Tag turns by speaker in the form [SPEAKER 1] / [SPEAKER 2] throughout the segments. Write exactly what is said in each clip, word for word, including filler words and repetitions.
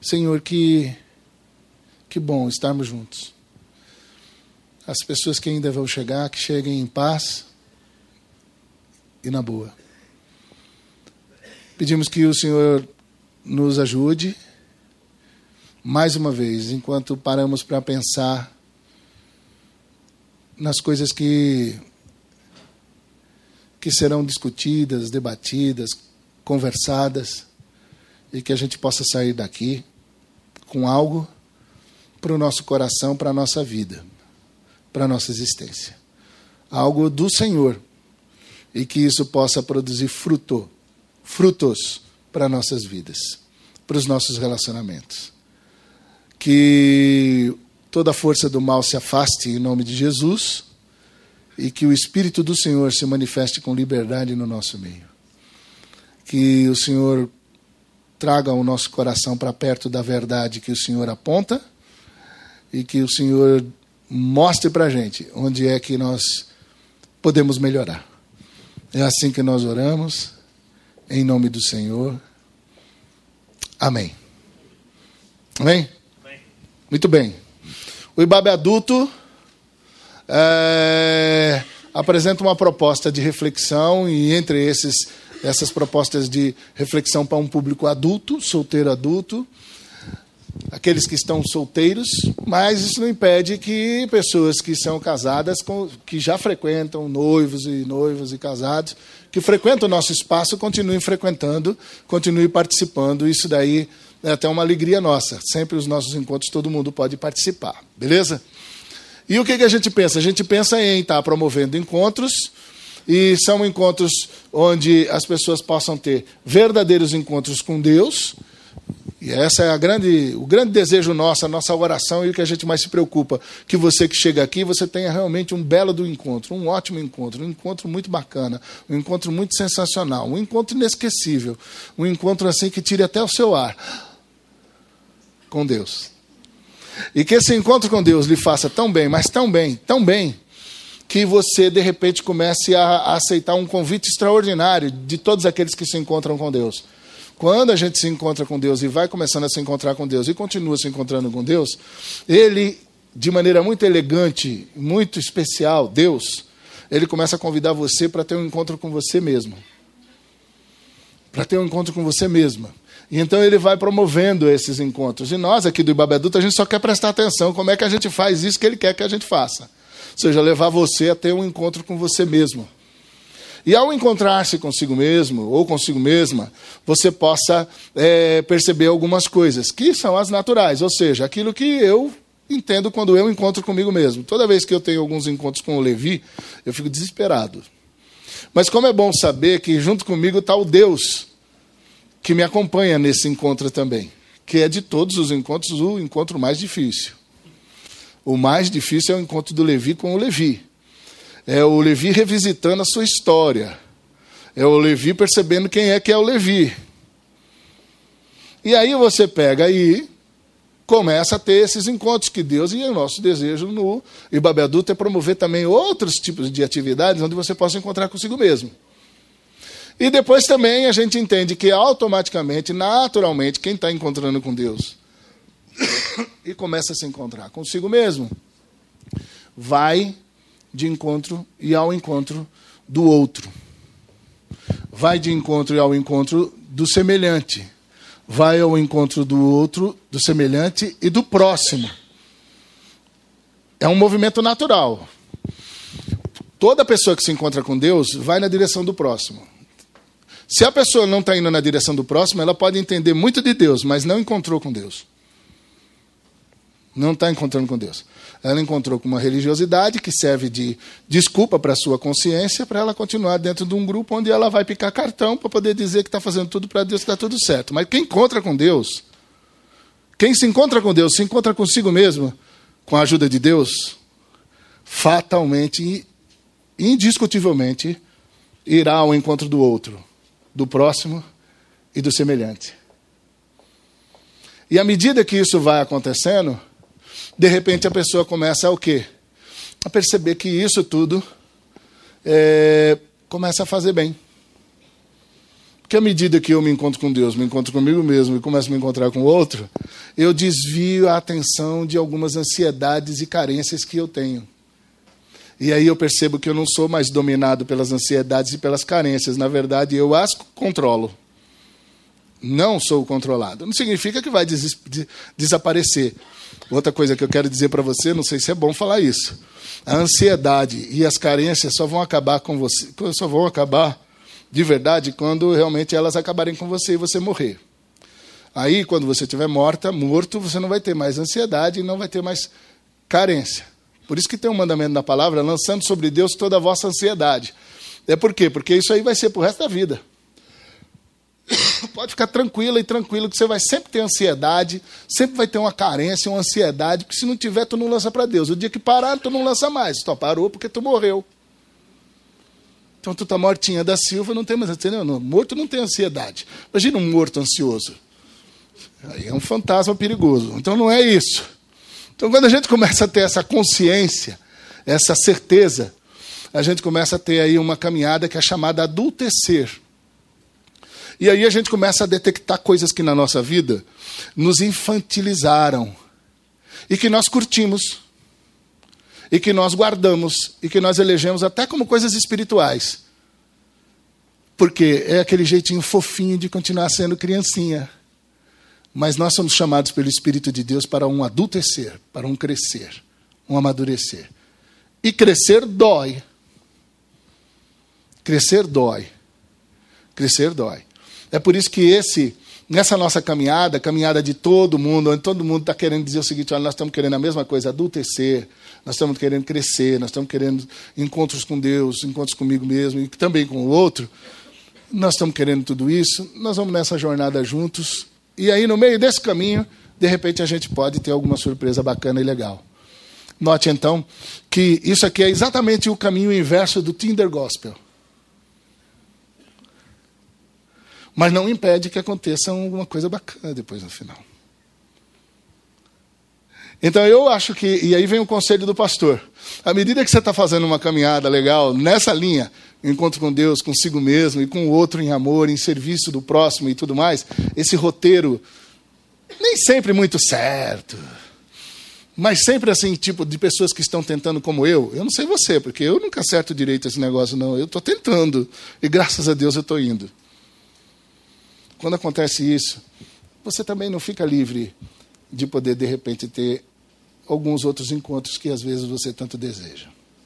[SPEAKER 1] Senhor, que, que bom estarmos juntos. As pessoas que ainda vão chegar, que cheguem em paz e na boa. Pedimos que o Senhor nos ajude, mais uma vez, enquanto paramos para pensar nas coisas que, que serão discutidas, debatidas, conversadas, e que a gente possa sair daqui com algo para o nosso coração, para a nossa vida, para a nossa existência. Algo do Senhor, e que isso possa produzir fruto, frutos para nossas vidas, para os nossos relacionamentos. Que toda a força do mal se afaste em nome de Jesus e que o Espírito do Senhor se manifeste com liberdade no nosso meio. Que o Senhor traga o nosso coração para perto da verdade que o Senhor aponta e que o Senhor mostre para a gente onde é que nós podemos melhorar. É assim que nós oramos, em nome do Senhor. Amém. Amém? Amém. Muito bem. O Ibabe Adulto é, apresenta uma proposta de reflexão e entre esses, essas propostas de reflexão para um público adulto, solteiro adulto, aqueles que estão solteiros, mas isso não impede que pessoas que são casadas, que já frequentam, noivos e noivos e casados, que frequentam o nosso espaço, continuem frequentando, continuem participando. Isso daí é até uma alegria nossa. Sempre os nossos encontros todo mundo pode participar. Beleza? E o que, que a gente pensa? A gente pensa em estar promovendo encontros, e são encontros onde as pessoas possam ter verdadeiros encontros com Deus. E essa é a grande, o grande desejo nosso, a nossa oração e o que a gente mais se preocupa. Que você que chega aqui, você tenha realmente um belo do encontro, um ótimo encontro, um encontro muito bacana, um encontro muito sensacional, um encontro inesquecível, um encontro assim que tire até o seu ar com Deus. E que esse encontro com Deus lhe faça tão bem, mas tão bem, tão bem, que você de repente comece a, a aceitar um convite extraordinário de todos aqueles que se encontram com Deus. Quando a gente se encontra com Deus e vai começando a se encontrar com Deus e continua se encontrando com Deus, Ele, de maneira muito elegante, muito especial, Deus, Ele começa a convidar você para ter um encontro com você mesmo. Para ter um encontro com você mesma. E então Ele vai promovendo esses encontros. E nós aqui do Ibabe Adulto, a gente só quer prestar atenção como é que a gente faz isso que Ele quer que a gente faça. Ou seja, levar você a ter um encontro com você mesmo. E ao encontrar-se consigo mesmo ou consigo mesma, você possa é, perceber algumas coisas que são as naturais, ou seja, aquilo que eu entendo quando eu encontro comigo mesmo. Toda vez que eu tenho alguns encontros com o Levi, eu fico desesperado. Mas como é bom saber que junto comigo está o Deus que me acompanha nesse encontro também, que é de todos os encontros o encontro mais difícil. O mais difícil é o encontro do Levi com o Levi. É o Levi revisitando a sua história. É o Levi percebendo quem é que é o Levi. E aí você pega e começa a ter esses encontros que Deus, e o nosso desejo no Ibabe Adulto é promover também outros tipos de atividades onde você possa encontrar consigo mesmo. E depois também a gente entende que automaticamente, naturalmente, quem está encontrando com Deus e começa a se encontrar consigo mesmo, vai de encontro e ao encontro do outro. Vai de encontro e ao encontro do semelhante. Vai ao encontro do outro, do semelhante e do próximo. É um movimento natural. Toda pessoa que se encontra com Deus vai na direção do próximo. Se a pessoa não está indo na direção do próximo, ela pode entender muito de Deus, mas não encontrou com Deus. Não está encontrando com Deus. Ela encontrou com uma religiosidade que serve de desculpa para a sua consciência, para ela continuar dentro de um grupo onde ela vai picar cartão para poder dizer que está fazendo tudo para Deus, que está tudo certo. Mas quem encontra com Deus, quem se encontra com Deus, se encontra consigo mesmo, com a ajuda de Deus, fatalmente, indiscutivelmente, irá ao encontro do outro, do próximo e do semelhante. E à medida que isso vai acontecendo, de repente a pessoa começa a o quê? A perceber que isso tudo é, começa a fazer bem. Porque à medida que eu me encontro com Deus, me encontro comigo mesmo e começo a me encontrar com o outro, eu desvio a atenção de algumas ansiedades e carências que eu tenho. E aí eu percebo que eu não sou mais dominado pelas ansiedades e pelas carências. Na verdade, eu as controlo. Não sou controlado. Não significa que vai des- des- desaparecer. Outra coisa que eu quero dizer para você, não sei se é bom falar isso. A ansiedade e as carências só vão acabar com você, só vão acabar de verdade quando realmente elas acabarem com você e você morrer. Aí, quando você estiver morta, morto, você não vai ter mais ansiedade e não vai ter mais carência. Por isso que tem um mandamento na palavra, lançando sobre Deus toda a vossa ansiedade. É por quê? Porque isso aí vai ser para o resto da vida. Pode ficar tranquila e tranquilo que você vai sempre ter ansiedade, sempre vai ter uma carência, uma ansiedade, porque se não tiver, tu não lança para Deus. O dia que parar, tu não lança mais. Tu parou porque tu morreu. Então tu tá mortinha da Silva, não tem mais, entendeu? Não, morto não tem ansiedade. Imagina um morto ansioso. Aí é um fantasma perigoso. Então não é isso. Então quando a gente começa a ter essa consciência, essa certeza, a gente começa a ter aí uma caminhada que é chamada adultecer. E aí a gente começa a detectar coisas que na nossa vida nos infantilizaram. E que nós curtimos. E que nós guardamos. E que nós elegemos até como coisas espirituais. Porque é aquele jeitinho fofinho de continuar sendo criancinha. Mas nós somos chamados pelo Espírito de Deus para um adultecer, para um crescer, um amadurecer. E crescer dói. Crescer dói. Crescer dói. É por isso que esse, nessa nossa caminhada, caminhada de todo mundo, onde todo mundo está querendo dizer o seguinte, olha, nós estamos querendo a mesma coisa, adultecer, nós estamos querendo crescer, nós estamos querendo encontros com Deus, encontros comigo mesmo e também com o outro, nós estamos querendo tudo isso, nós vamos nessa jornada juntos, e aí no meio desse caminho, de repente a gente pode ter alguma surpresa bacana e legal. Note então que isso aqui é exatamente o caminho inverso do Tinder Gospel. Mas não impede que aconteça alguma coisa bacana depois no final. Então eu acho que, e aí vem o conselho do pastor, à medida que você está fazendo uma caminhada legal, nessa linha, encontro com Deus, consigo mesmo, e com o outro em amor, em serviço do próximo e tudo mais, esse roteiro, nem sempre muito certo, mas sempre assim, tipo, de pessoas que estão tentando como eu, eu não sei você, porque eu nunca acerto direito esse negócio não, eu estou tentando, e graças a Deus eu estou indo. Quando acontece isso, você também não fica livre de poder, de repente, ter alguns outros encontros que, às vezes, você tanto deseja.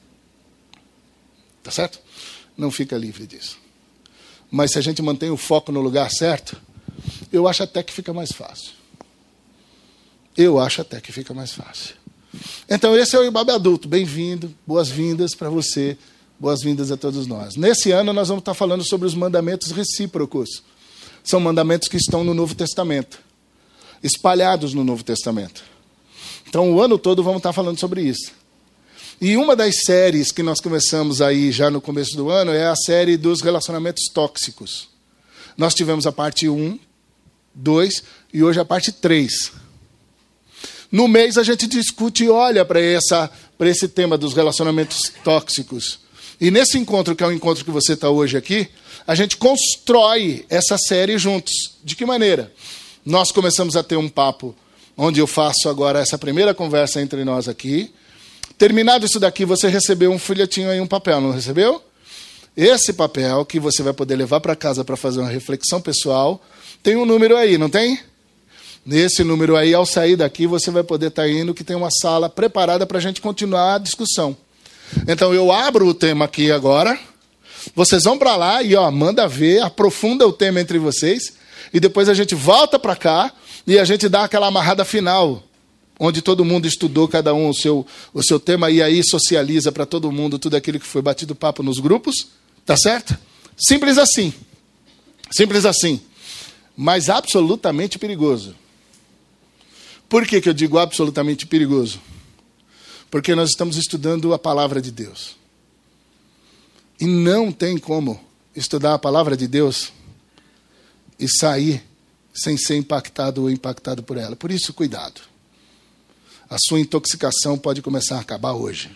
[SPEAKER 1] Tá certo? Não fica livre disso. Mas se a gente mantém o foco no lugar certo, eu acho até que fica mais fácil. Eu acho até que fica mais fácil. Então, esse é o Ibabe Adulto. Bem-vindo, boas-vindas para você, boas-vindas a todos nós. Nesse ano, nós vamos estar falando sobre os mandamentos recíprocos. São mandamentos que estão no Novo Testamento, espalhados no Novo Testamento. Então, o ano todo vamos estar falando sobre isso. E uma das séries que nós começamos aí já no começo do ano é a série dos relacionamentos tóxicos. Nós tivemos a parte um, dois e hoje a parte três. No mês a gente discute e olha para essa, para esse tema dos relacionamentos tóxicos. E nesse encontro, que é o encontro que você está hoje aqui, a gente constrói essa série juntos. De que maneira? Nós começamos a ter um papo, onde eu faço agora essa primeira conversa entre nós aqui. Terminado isso daqui, você recebeu um folhetinho aí, um papel, não recebeu? Esse papel, que você vai poder levar para casa para fazer uma reflexão pessoal, tem um número aí, não tem? Nesse número aí, ao sair daqui, você vai poder estar indo, que tem uma sala preparada para a gente continuar a discussão. Então, eu abro o tema aqui agora. Vocês vão para lá e ó, manda ver, aprofunda o tema entre vocês. E depois a gente volta para cá e a gente dá aquela amarrada final, onde todo mundo estudou, cada um o seu, o seu tema, e aí socializa para todo mundo tudo aquilo que foi batido papo nos grupos. Tá certo? Simples assim. Simples assim. Mas absolutamente perigoso. Por que que eu digo absolutamente perigoso? Porque nós estamos estudando a palavra de Deus. E não tem como estudar a palavra de Deus e sair sem ser impactado ou impactado por ela. Por isso, cuidado. A sua intoxicação pode começar a acabar hoje.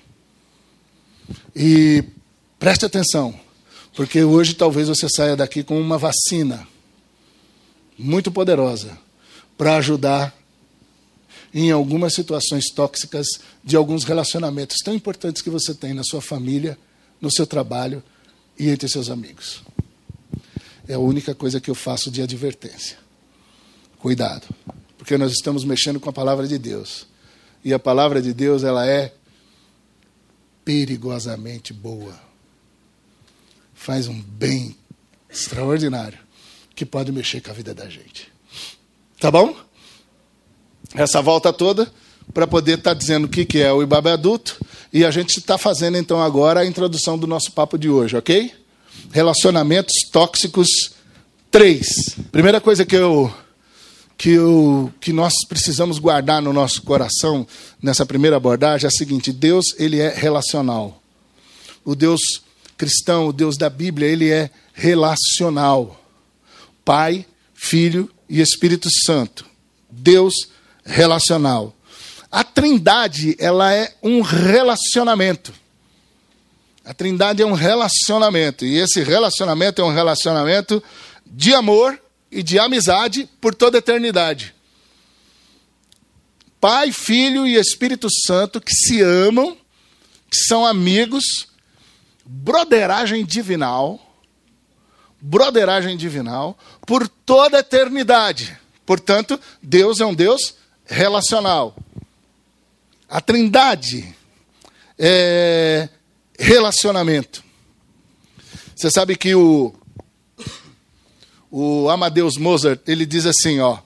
[SPEAKER 1] E preste atenção, porque hoje talvez você saia daqui com uma vacina muito poderosa para ajudar em algumas situações tóxicas de alguns relacionamentos tão importantes que você tem na sua família, no seu trabalho e entre seus amigos. É a única coisa que eu faço de advertência. Cuidado, porque nós estamos mexendo com a palavra de Deus. E a palavra de Deus, ela é perigosamente boa. Faz um bem extraordinário que pode mexer com a vida da gente. Tá bom? Essa volta toda para poder estar tá dizendo o que, que é o Ibabe adulto. E a gente está fazendo então agora a introdução do nosso papo de hoje, ok? Relacionamentos tóxicos três. Primeira coisa que eu... Que, eu, que nós precisamos guardar no nosso coração, nessa primeira abordagem, é a seguinte: Deus, ele é relacional. O Deus cristão, o Deus da Bíblia, ele é relacional. Pai, Filho e Espírito Santo. Deus relacional. A Trindade, ela é um relacionamento. A Trindade é um relacionamento. E esse relacionamento é um relacionamento de amor e de amizade por toda a eternidade. Pai, Filho e Espírito Santo que se amam, que são amigos, broderagem divinal, broderagem divinal por toda a eternidade. Portanto, Deus é um Deus relacional. A Trindade é relacionamento. Você sabe que o O Amadeus Mozart, ele diz assim, ó: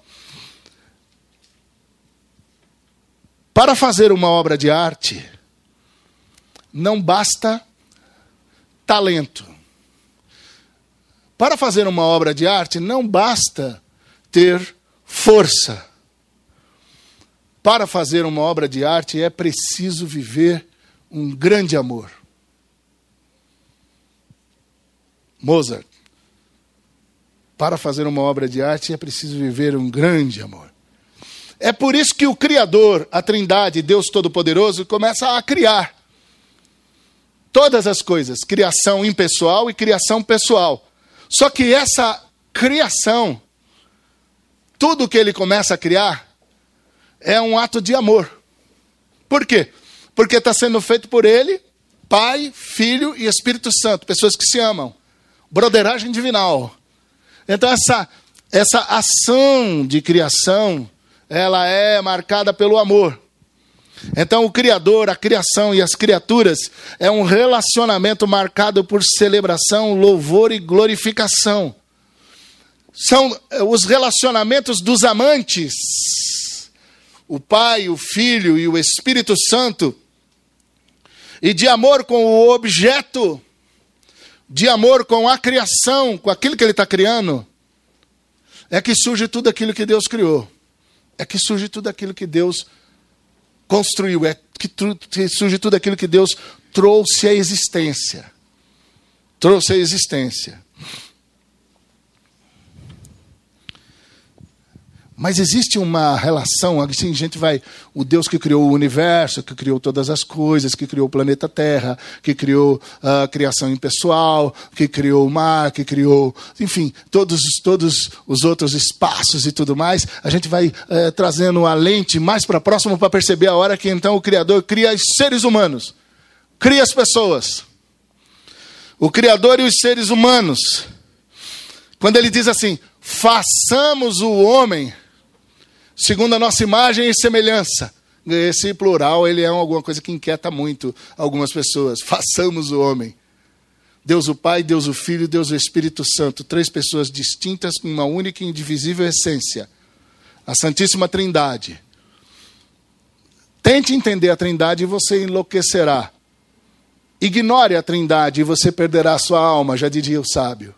[SPEAKER 1] para fazer uma obra de arte, não basta talento. Para fazer uma obra de arte, não basta ter força. Para fazer uma obra de arte, é preciso viver um grande amor. Mozart. Para fazer uma obra de arte é preciso viver um grande amor. É por isso que o Criador, a Trindade, Deus Todo-Poderoso, começa a criar todas as coisas. Criação impessoal e criação pessoal. Só que essa criação, tudo que ele começa a criar, é um ato de amor. Por quê? Porque está sendo feito por ele, Pai, Filho e Espírito Santo. Pessoas que se amam. Broderagem divinal. Então essa, essa ação de criação, ela é marcada pelo amor. Então o Criador, a criação e as criaturas é um relacionamento marcado por celebração, louvor e glorificação. São os relacionamentos dos amantes, o Pai, o Filho e o Espírito Santo, e de amor com o objeto, de amor com a criação, com aquilo que ele está criando, é que surge tudo aquilo que Deus criou. É que surge tudo aquilo que Deus construiu. É que, tu, que surge tudo aquilo que Deus trouxe à existência. Trouxe à existência. Mas existe uma relação, assim, a gente vai, o Deus que criou o universo, que criou todas as coisas, que criou o planeta Terra, que criou a criação impessoal, que criou o mar, que criou, enfim, todos, todos os outros espaços e tudo mais, a gente vai é, trazendo a lente mais para próximo para perceber a hora que então o Criador cria os seres humanos, cria as pessoas. O Criador e os seres humanos, quando ele diz assim, façamos o homem segundo a nossa imagem e semelhança. Esse plural, ele é alguma coisa que inquieta muito algumas pessoas. Façamos o homem. Deus o Pai, Deus o Filho, Deus o Espírito Santo. Três pessoas distintas com uma única e indivisível essência. A Santíssima Trindade. Tente entender a Trindade e você enlouquecerá. Ignore a Trindade e você perderá a sua alma, já diria o sábio.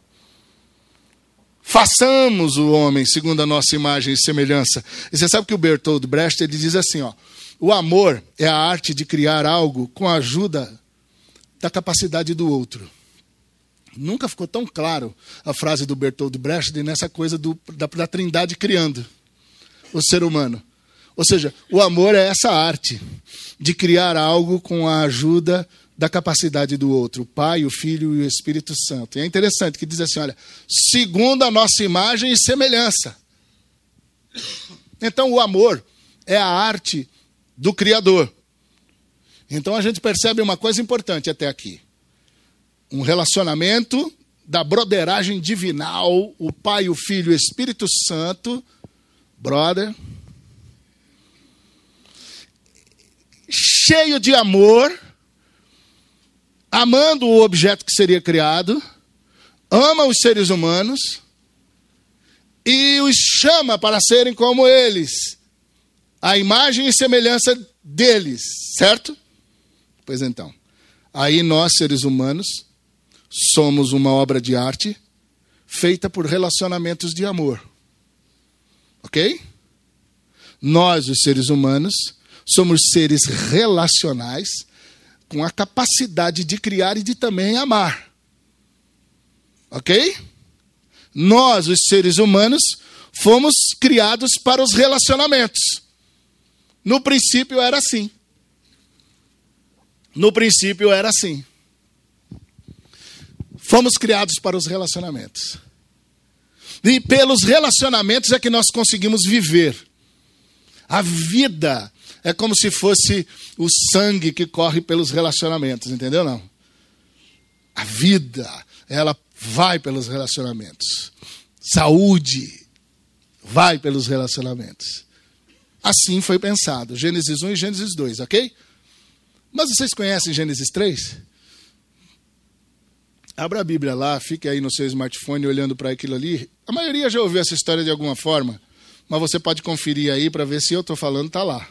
[SPEAKER 1] Façamos o homem segundo a nossa imagem e semelhança. E você sabe que o Bertold Brecht, ele diz assim, ó, o amor é a arte de criar algo com a ajuda da capacidade do outro. Nunca ficou tão claro a frase do Bertold Brecht nessa coisa do, da, da Trindade criando o ser humano. Ou seja, o amor é essa arte de criar algo com a ajuda da capacidade do outro, o Pai, o Filho e o Espírito Santo. E é interessante que diz assim, olha, segundo a nossa imagem e semelhança. Então o amor, é a arte do Criador. Então a gente percebe uma coisa importante até aqui. Um relacionamento da broderagem divinal, o Pai, o Filho e o Espírito Santo, brother, cheio de amor, amando o objeto que seria criado, ama os seres humanos e os chama para serem como eles, a imagem e semelhança deles, certo? Pois então, aí nós, seres humanos, somos uma obra de arte feita por relacionamentos de amor. Ok? Nós, os seres humanos, somos seres relacionais com a capacidade de criar e de também amar. Ok? Nós, os seres humanos, fomos criados para os relacionamentos. No princípio era assim. No princípio era assim. Fomos criados para os relacionamentos. E pelos relacionamentos é que nós conseguimos viver. A vida é como se fosse o sangue que corre pelos relacionamentos, entendeu não? A vida, ela vai pelos relacionamentos. Saúde vai pelos relacionamentos. Assim foi pensado, Gênesis um e Gênesis dois, ok? Mas vocês conhecem Gênesis três? Abra a Bíblia lá, fique aí no seu smartphone olhando para aquilo ali. A maioria já ouviu essa história de alguma forma, mas você pode conferir aí para ver se eu estou falando, está lá.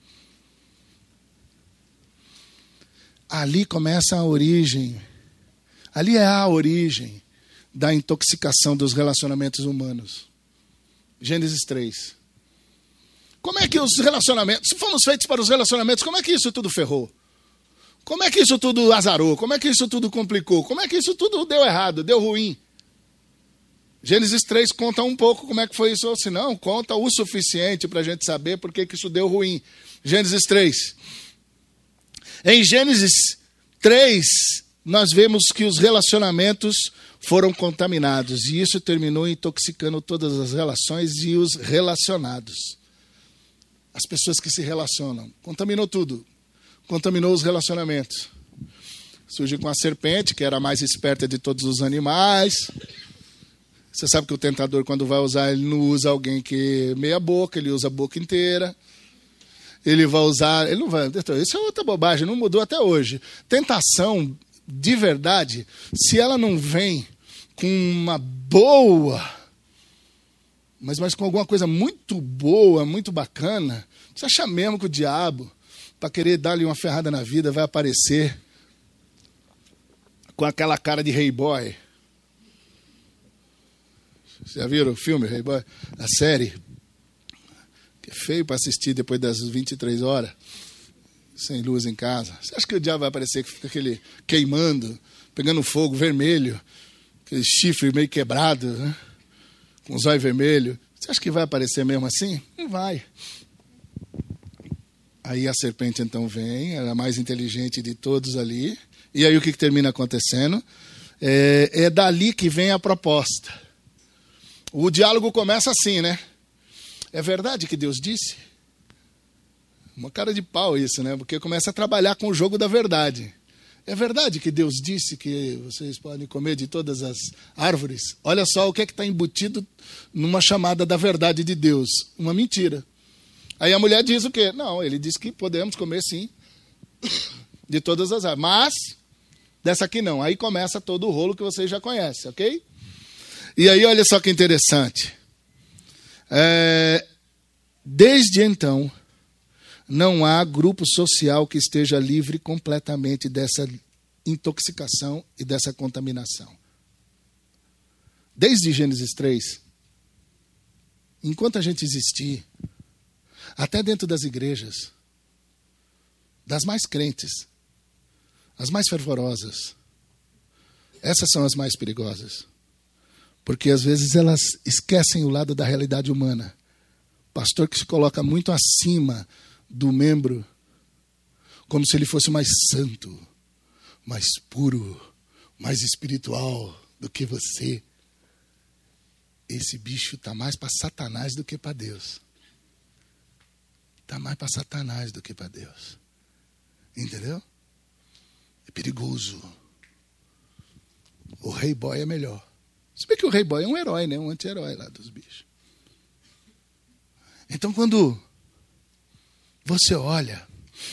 [SPEAKER 1] Ali começa a origem, ali é a origem da intoxicação dos relacionamentos humanos. Gênesis três. Como é que os relacionamentos, se fomos feitos para os relacionamentos, como é que isso tudo ferrou? Como é que isso tudo azarou? Como é que isso tudo complicou? Como é que isso tudo deu errado, deu ruim? Gênesis três conta um pouco como é que foi isso, ou se não, conta o suficiente para a gente saber por que que isso deu ruim. Gênesis três. Em Gênesis três, nós vemos que os relacionamentos foram contaminados, e isso terminou intoxicando todas as relações e os relacionados. As pessoas que se relacionam. Contaminou tudo. Contaminou os relacionamentos. Surgiu com a serpente, que era a mais esperta de todos os animais. Você sabe que o tentador, quando vai usar, ele não usa alguém que meia boca, ele usa a boca inteira. Ele vai usar... Ele não vai, isso é outra bobagem, não mudou até hoje. Tentação, de verdade, se ela não vem com uma boa... Mas, mas com alguma coisa muito boa, muito bacana, você acha mesmo que o diabo, para querer dar-lhe uma ferrada na vida, vai aparecer com aquela cara de Hey Boy? Vocês já viram o filme Hey Boy? A série? Que é feio para assistir depois das vinte e três horas, sem luz em casa. Você acha que o diabo vai aparecer com aquele queimando, pegando fogo vermelho, aquele chifre meio quebrado, né? Com os olhos vermelhos? Você acha que vai aparecer mesmo assim? Não vai. Aí a serpente então vem, ela é a mais inteligente de todos ali. E aí o que, que termina acontecendo? É, é dali que vem a proposta. O diálogo começa assim, né? É verdade que Deus disse? Uma cara de pau isso, né? Porque começa a trabalhar com o jogo da verdade. É verdade que Deus disse que vocês podem comer de todas as árvores? Olha só o que é que está embutido numa chamada da verdade de Deus. Uma mentira. Aí a mulher diz o quê? Não, ele disse que podemos comer sim de todas as árvores. Mas dessa aqui não. Aí começa todo o rolo que vocês já conhecem, ok? E aí olha só que interessante. É, desde então... não há grupo social que esteja livre completamente dessa intoxicação e dessa contaminação. Desde Gênesis três, enquanto a gente existir, até dentro das igrejas, das mais crentes, as mais fervorosas, essas são as mais perigosas. Porque às vezes elas esquecem o lado da realidade humana. Pastor que se coloca muito acima do membro, como se ele fosse mais santo, mais puro, mais espiritual do que você. Esse bicho está mais para Satanás do que para Deus. Está está mais para Satanás do que para Deus. Entendeu? É perigoso. O Rei Boy é melhor. Se bem que o Rei Boy é um herói, né? Um anti-herói lá dos bichos. Então, quando você olha,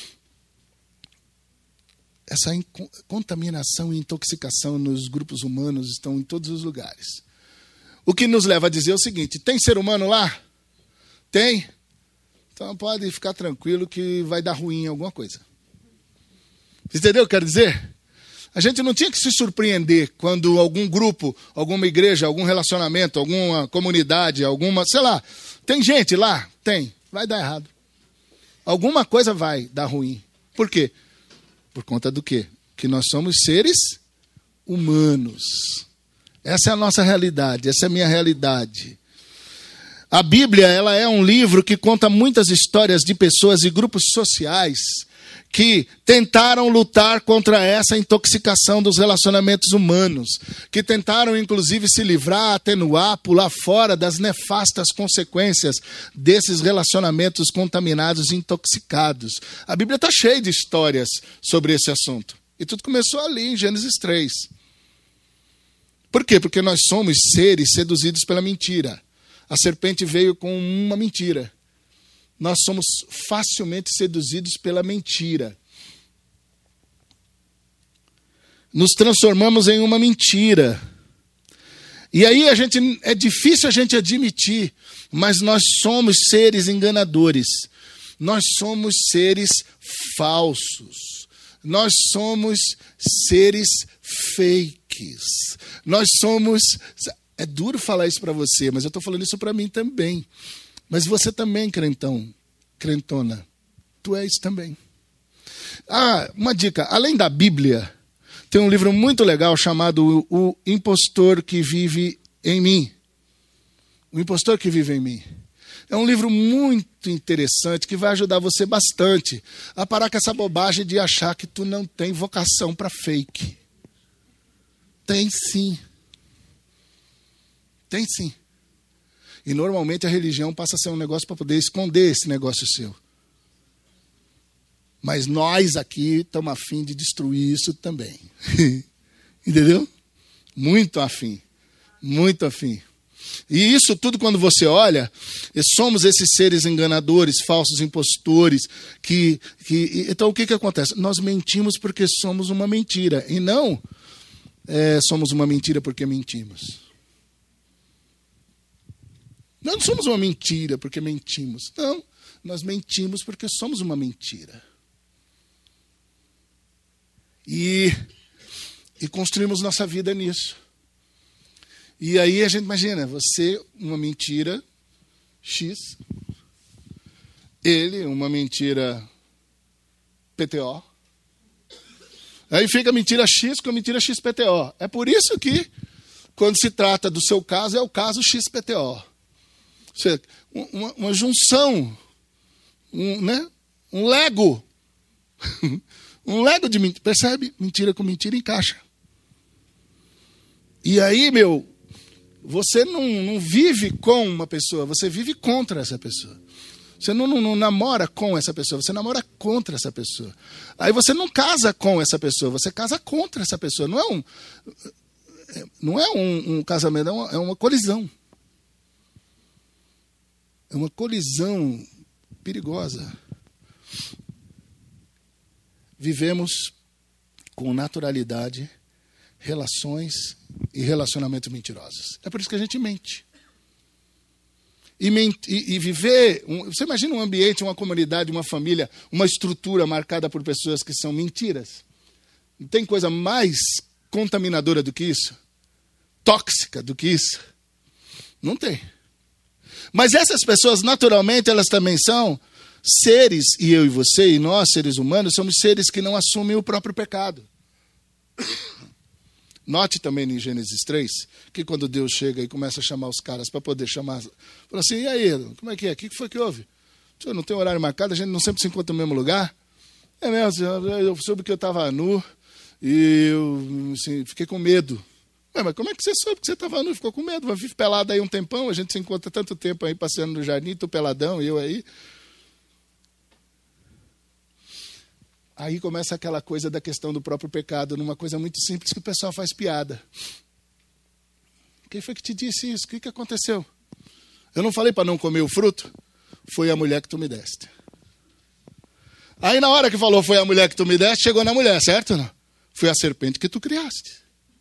[SPEAKER 1] essa contaminação e intoxicação nos grupos humanos estão em todos os lugares. O que nos leva a dizer o seguinte: tem ser humano lá? Tem? Então pode ficar tranquilo que vai dar ruim em alguma coisa. Entendeu o que eu quero dizer? A gente não tinha que se surpreender quando algum grupo, alguma igreja, algum relacionamento, alguma comunidade, alguma, sei lá, tem gente lá? Tem. Vai dar errado. Alguma coisa vai dar ruim. Por quê? Por conta do quê? Que nós somos seres humanos. Essa é a nossa realidade, essa é a minha realidade. A Bíblia, ela é um livro que conta muitas histórias de pessoas e grupos sociais que tentaram lutar contra essa intoxicação dos relacionamentos humanos, que tentaram, inclusive, se livrar, atenuar, pular fora das nefastas consequências desses relacionamentos contaminados e intoxicados. A Bíblia está cheia de histórias sobre esse assunto. E tudo começou ali, em Gênesis três. Por quê? Porque nós somos seres seduzidos pela mentira. A serpente veio com uma mentira. Nós somos facilmente seduzidos pela mentira. Nos transformamos em uma mentira. E aí a gente, é difícil a gente admitir, mas nós somos seres enganadores. Nós somos seres falsos. Nós somos seres fakes. Nós somos... É duro falar isso para você, mas eu estou falando isso para mim também. Mas você também, crentão, crentona, tu és também. Ah, uma dica, além da Bíblia, tem um livro muito legal chamado O Impostor que Vive em Mim. O Impostor que Vive em Mim. É um livro muito interessante que vai ajudar você bastante a parar com essa bobagem de achar que tu não tem vocação para fake. Tem sim. Tem sim. E normalmente a religião passa a ser um negócio para poder esconder esse negócio seu. Mas nós aqui estamos a fim de destruir isso também. Entendeu? Muito afim. Muito afim. E isso tudo, quando você olha, somos esses seres enganadores, falsos impostores. Que, que, então o que, que acontece? Nós mentimos porque somos uma mentira. E não é, somos uma mentira porque mentimos. Nós não somos uma mentira porque mentimos. Não, nós mentimos porque somos uma mentira. E, e construímos nossa vida nisso. E aí a gente imagina, você, uma mentira X, ele, uma mentira P T O. Aí fica a mentira X com a mentira X P T O. É por isso que, quando se trata do seu caso, é o caso X P T O. Ou seja, uma, uma junção, um, né? um lego, um lego de mentira. Percebe? Mentira com mentira encaixa. E aí, meu, você não, não vive com uma pessoa, você vive contra essa pessoa. Você não, não, não namora com essa pessoa, você namora contra essa pessoa. Aí você não casa com essa pessoa, você casa contra essa pessoa. Não é um, não é um, um casamento, é uma, é uma colisão. É uma colisão perigosa. Vivemos com naturalidade relações e relacionamentos mentirosos. É por isso que a gente mente. E, ment e, e viver... Um, você imagina um ambiente, uma comunidade, uma família, uma estrutura marcada por pessoas que são mentiras? Não tem coisa mais contaminadora do que isso? Tóxica do que isso? Não tem. Mas essas pessoas, naturalmente, elas também são seres, e eu e você, e nós, seres humanos, somos seres que não assumem o próprio pecado. Note também em Gênesis três, que quando Deus chega e começa a chamar os caras para poder chamar, fala assim, e aí, como é que é? O que foi que houve? Senhor, não tem horário marcado, a gente não sempre se encontra no mesmo lugar? É mesmo, senhor, eu soube que eu estava nu e eu assim, fiquei com medo. Ué, mas como é que você soube que você estava nu e ficou com medo? Vai viver pelado aí um tempão, a gente se encontra tanto tempo aí passeando no jardim, tu peladão e eu aí. Aí começa aquela coisa da questão do próprio pecado, numa coisa muito simples que o pessoal faz piada. Quem foi que te disse isso? O que, que aconteceu? Eu não falei para não comer o fruto? Foi a mulher que tu me deste. Aí na hora que falou foi a mulher que tu me deste, chegou na mulher, certo ou não? Foi a serpente que tu criaste.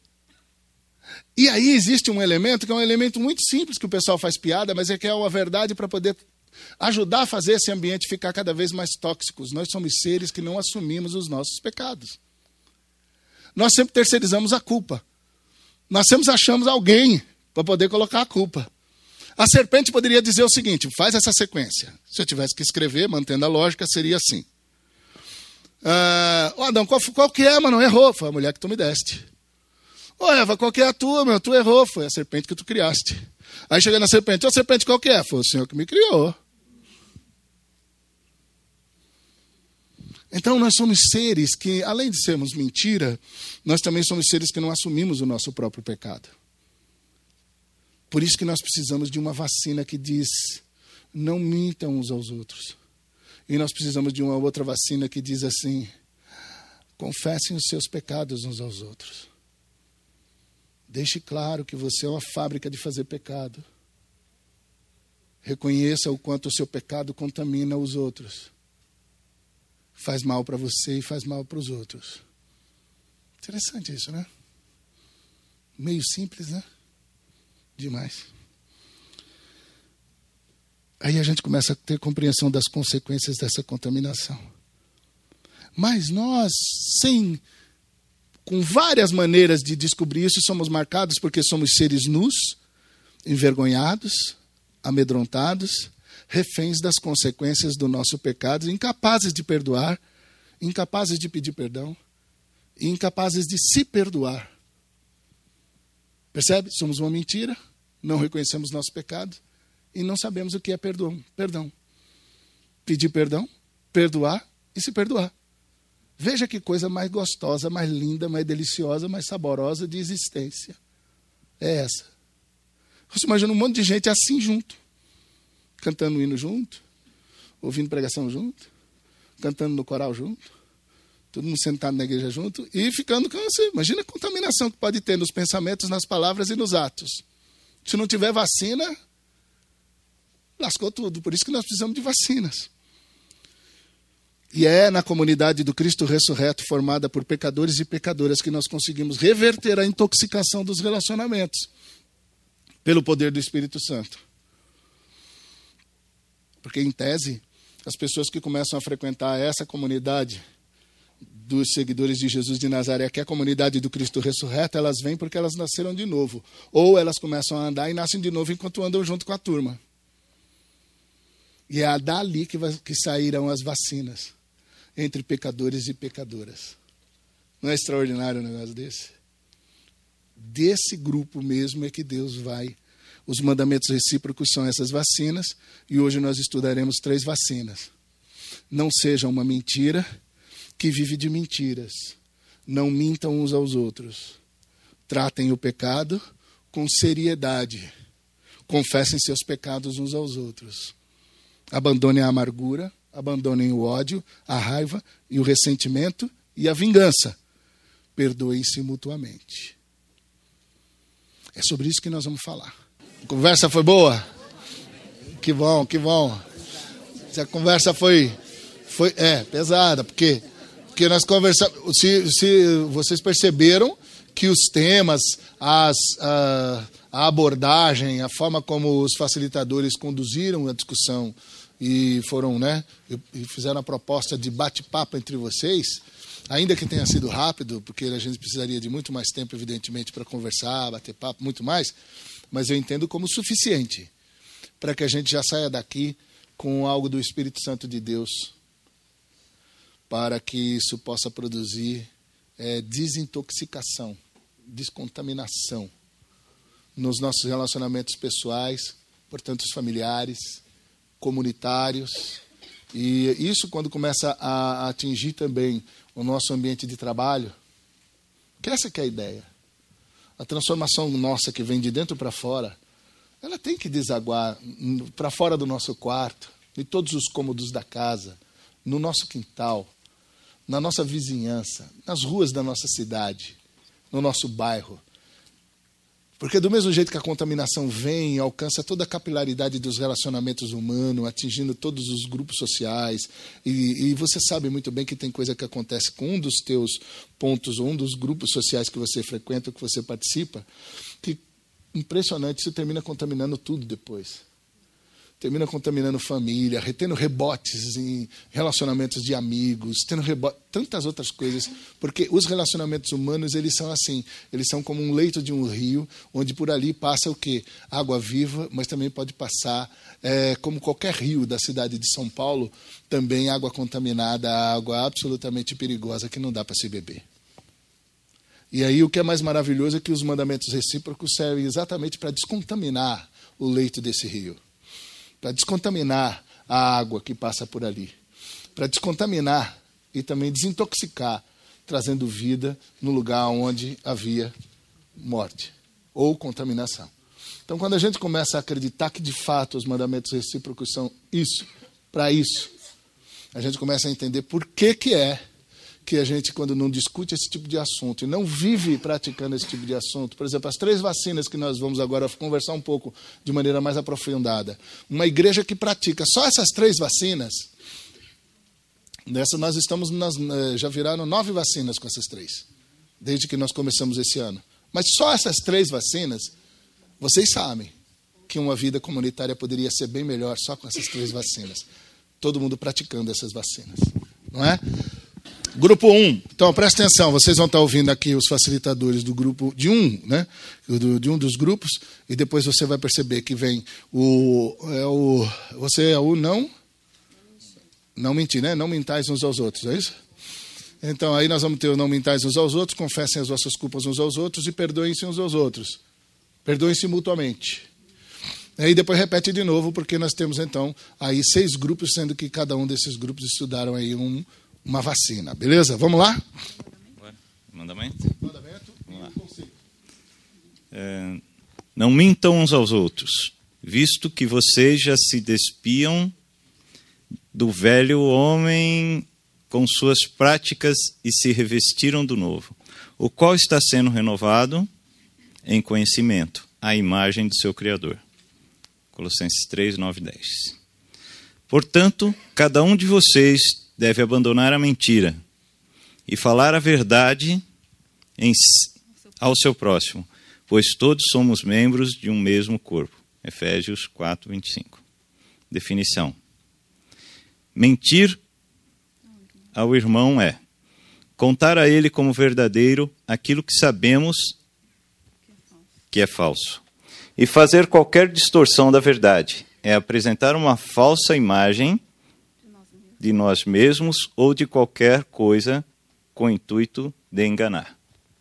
[SPEAKER 1] E aí existe um elemento que é um elemento muito simples que o pessoal faz piada, mas é que é uma verdade para poder ajudar a fazer esse ambiente ficar cada vez mais tóxico. Nós somos seres que não assumimos os nossos pecados. Nós sempre terceirizamos a culpa. Nós sempre achamos alguém para poder colocar a culpa. A serpente poderia dizer o seguinte, faz essa sequência. Se eu tivesse que escrever, mantendo a lógica, seria assim. Ah, oh, Adão, qual, qual que é, mano? Errou. Foi a mulher que tu me deste. Ô, oh, Eva, qual que é a tua, meu? Tu errou. Foi a serpente que tu criaste. Aí chega na serpente. Ô, oh, serpente, qual que é? Foi o Senhor que me criou. Então, nós somos seres que, além de sermos mentira, nós também somos seres que não assumimos o nosso próprio pecado. Por isso que nós precisamos de uma vacina que diz, não mintam uns aos outros. E nós precisamos de uma outra vacina que diz assim, confessem os seus pecados uns aos outros. Deixe claro que você é uma fábrica de fazer pecado. Reconheça o quanto o seu pecado contamina os outros. Faz mal para você e faz mal para os outros. Interessante isso, né? Meio simples, né? Demais. Aí a gente começa a ter compreensão das consequências dessa contaminação. Mas nós, sem, com várias maneiras de descobrir isso, somos marcados porque somos seres nus, envergonhados, amedrontados, reféns das consequências do nosso pecado, incapazes de perdoar, incapazes de pedir perdão, e incapazes de se perdoar. Percebe? Somos uma mentira, não reconhecemos nosso pecado e não sabemos o que é perdão. Perdão. Pedir perdão, perdoar e se perdoar. Veja que coisa mais gostosa, mais linda, mais deliciosa, mais saborosa de existência. É essa. Você imagina um monte de gente assim junto. Cantando o hino junto, ouvindo pregação junto, cantando no coral junto, todo mundo sentado na igreja junto e ficando com você. Imagina a contaminação que pode ter nos pensamentos, nas palavras e nos atos. Se não tiver vacina, lascou tudo. Por isso que nós precisamos de vacinas. E é na comunidade do Cristo ressurreto, formada por pecadores e pecadoras, que nós conseguimos reverter a intoxicação dos relacionamentos pelo poder do Espírito Santo. Porque, em tese, as pessoas que começam a frequentar essa comunidade dos seguidores de Jesus de Nazaré, que é a comunidade do Cristo ressurreto, elas vêm porque elas nasceram de novo. Ou elas começam a andar e nascem de novo enquanto andam junto com a turma. E é dali que, vai, que sairão as vacinas entre pecadores e pecadoras. Não é extraordinário um negócio desse? Desse grupo mesmo é que Deus vai. Os mandamentos recíprocos são essas vacinas, e hoje nós estudaremos três vacinas. Não seja uma mentira que vive de mentiras. Não mintam uns aos outros. Tratem o pecado com seriedade. Confessem seus pecados uns aos outros. Abandonem a amargura, abandonem o ódio, a raiva e o ressentimento e a vingança. Perdoem-se mutuamente. É sobre isso que nós vamos falar. A conversa foi boa? Que bom, que bom. Se a conversa foi, foi é, pesada, porque, porque nós conversamos, se, se vocês perceberam que os temas, as, a, a abordagem, a forma como os facilitadores conduziram a discussão e foram, né, e fizeram a proposta de bate-papo entre vocês, ainda que tenha sido rápido, porque a gente precisaria de muito mais tempo, evidentemente, para conversar, bater papo, muito mais, mas eu entendo como suficiente para que a gente já saia daqui com algo do Espírito Santo de Deus, para que isso possa produzir é, desintoxicação, descontaminação nos nossos relacionamentos pessoais, portanto, os familiares, comunitários. E isso, quando começa a atingir também o nosso ambiente de trabalho, que essa que é a ideia. A transformação nossa que vem de dentro para fora, ela tem que desaguar para fora do nosso quarto, em todos os cômodos da casa, no nosso quintal, na nossa vizinhança, nas ruas da nossa cidade, no nosso bairro. Porque do mesmo jeito que a contaminação vem e alcança toda a capilaridade dos relacionamentos humanos, atingindo todos os grupos sociais, e, e você sabe muito bem que tem coisa que acontece com um dos teus pontos, ou um dos grupos sociais que você frequenta, que você participa, que impressionante, isso termina contaminando tudo depois. Termina contaminando família, tendo rebotes em relacionamentos de amigos, tendo rebote, tantas outras coisas, porque os relacionamentos humanos, eles são assim, eles são como um leito de um rio, onde por ali passa o quê? Água viva, mas também pode passar, é, como qualquer rio da cidade de São Paulo, também água contaminada, água absolutamente perigosa que não dá para se beber. E aí o que é mais maravilhoso é que os mandamentos recíprocos servem exatamente para descontaminar o leito desse rio, para descontaminar a água que passa por ali, para descontaminar e também desintoxicar, trazendo vida no lugar onde havia morte ou contaminação. Então, quando a gente começa a acreditar que, de fato, os mandamentos recíprocos são isso, para isso, a gente começa a entender por que que é que a gente, quando não discute esse tipo de assunto e não vive praticando esse tipo de assunto, por exemplo, as três vacinas que nós vamos agora conversar um pouco de maneira mais aprofundada, uma igreja que pratica só essas três vacinas, nessa nós estamos, nas, já viraram nove vacinas com essas três, desde que nós começamos esse ano. Mas só essas três vacinas, vocês sabem que uma vida comunitária poderia ser bem melhor só com essas três vacinas. Todo mundo praticando essas vacinas, não é? Grupo um, então presta atenção, vocês vão estar ouvindo aqui os facilitadores do grupo, de um, né? Do, de um dos grupos, e depois você vai perceber que vem o, é o você é o não, não mentir, né? Não mintais uns aos outros, é isso? Então aí nós vamos ter o não mintais uns aos outros, confessem as vossas culpas uns aos outros e perdoem-se uns aos outros. Perdoem-se mutuamente. Aí depois repete de novo, porque nós temos então aí seis grupos, sendo que cada um desses grupos estudaram aí um uma vacina, beleza? Vamos lá?
[SPEAKER 2] Mandamento?
[SPEAKER 1] Mandamento e o conceito.
[SPEAKER 2] É, não mintam uns aos outros, visto que vocês já se despiam do velho homem com suas práticas e se revestiram do novo, o qual está sendo renovado em conhecimento, à imagem do seu Criador. Colossenses três, nove e dez. Portanto, cada um de vocês deve abandonar a mentira e falar a verdade em, ao seu próximo, pois todos somos membros de um mesmo corpo. Efésios quatro, vinte e cinco. Definição. Mentir ao irmão é contar a ele como verdadeiro aquilo que sabemos que é falso. E fazer qualquer distorção da verdade é apresentar uma falsa imagem de nós mesmos ou de qualquer coisa com o intuito de enganar.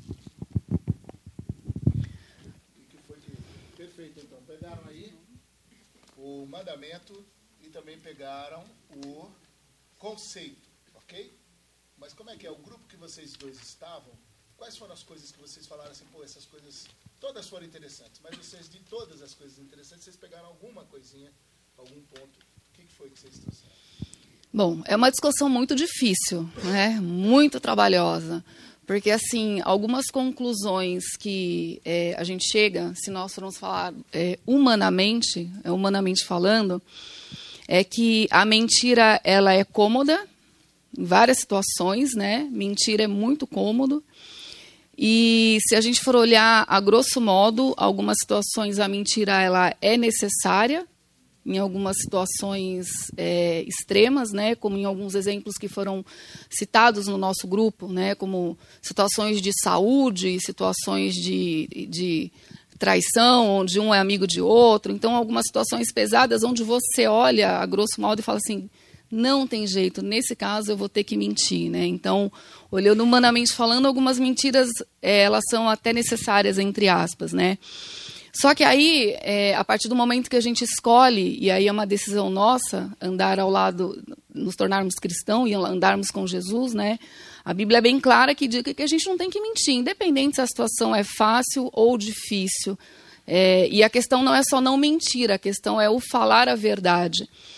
[SPEAKER 1] Perfeito, então. Pegaram aí o mandamento e também pegaram o conceito, ok? Mas como é que é? O grupo que vocês dois estavam, quais foram as coisas que vocês falaram assim, pô, essas coisas todas foram interessantes, mas vocês, de todas as coisas interessantes, vocês pegaram alguma coisinha, algum ponto. O que foi que vocês trouxeram?
[SPEAKER 3] Bom, é uma discussão muito difícil, né? Muito trabalhosa, porque assim algumas conclusões que é, a gente chega, se nós formos falar é, humanamente, é, humanamente falando, é que a mentira ela é cômoda em várias situações, né? Mentira é muito cômodo. E se a gente for olhar a grosso modo, algumas situações a mentira ela é necessária. Em algumas situações é, extremas, né, como em alguns exemplos que foram citados no nosso grupo, né, como situações de saúde, situações de, de traição, onde um é amigo de outro. Então, algumas situações pesadas onde você olha a grosso modo e fala assim, não tem jeito, nesse caso eu vou ter que mentir. Né? Então, olhando humanamente falando, algumas mentiras é, elas são até necessárias, entre aspas, né? Só que aí, é, a partir do momento que a gente escolhe, e aí é uma decisão nossa, andar ao lado, nos tornarmos cristãos e andarmos com Jesus, né? A Bíblia é bem clara que diz que a gente não tem que mentir, independente se a situação é fácil ou difícil. É, e a questão não é só não mentir, a questão é o falar a verdade.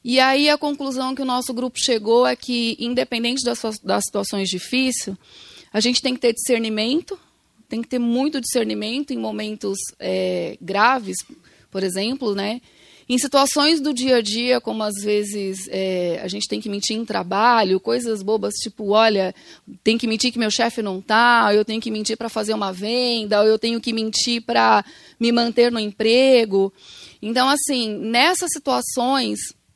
[SPEAKER 3] E aí a conclusão que o nosso grupo chegou é que, independente das, das situações difíceis, a gente tem que ter discernimento, tem que ter muito discernimento em momentos é, graves, por exemplo, né? Em situações do dia a dia, como às vezes é, a gente tem que mentir em trabalho, coisas bobas, tipo, olha, tem que mentir que meu chefe não está, eu tenho que mentir para fazer uma venda, ou eu tenho que mentir para me manter no emprego. Então, assim, nessas situações,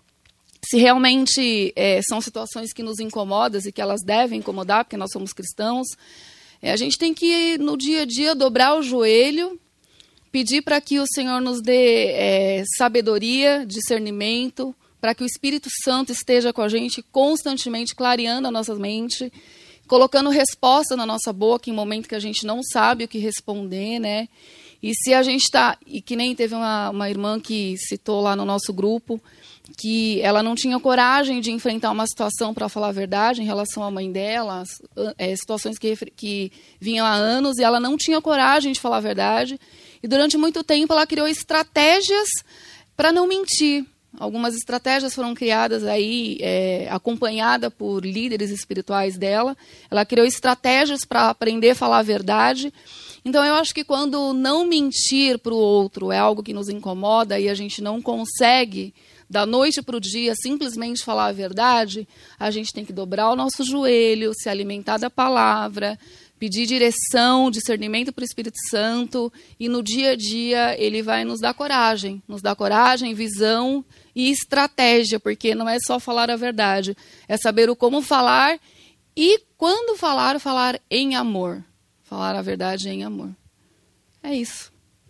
[SPEAKER 3] se realmente é, são situações que nos incomodam e que elas devem incomodar, porque nós somos cristãos, é, a gente tem que, no dia a dia, dobrar o joelho, pedir para que o Senhor nos dê é, sabedoria, discernimento, para que o Espírito Santo esteja com a gente constantemente, clareando a nossa mente, colocando resposta na nossa boca em momento que a gente não sabe o que responder, né? E se a gente está... E que nem teve uma, uma irmã que citou lá no nosso grupo, que ela não tinha coragem de enfrentar uma situação, para falar a verdade, em relação à mãe dela, é, situações que, que vinham há anos, e ela não tinha coragem de falar a verdade. E durante muito tempo ela criou estratégias para não mentir. Algumas estratégias foram criadas aí, é, acompanhada por líderes espirituais dela. Ela criou estratégias para aprender a falar a verdade. Então, eu acho que quando não mentir para o outro é algo que nos incomoda e a gente não consegue, da noite para o dia, simplesmente falar a verdade, a gente tem que dobrar o nosso joelho, se alimentar da palavra, pedir direção, discernimento para o Espírito Santo, e no dia a dia ele vai nos dar coragem, nos dar coragem, visão e estratégia, porque não é só falar a verdade, é saber o como falar e quando falar, falar em amor. Falar a verdade em amor. É isso.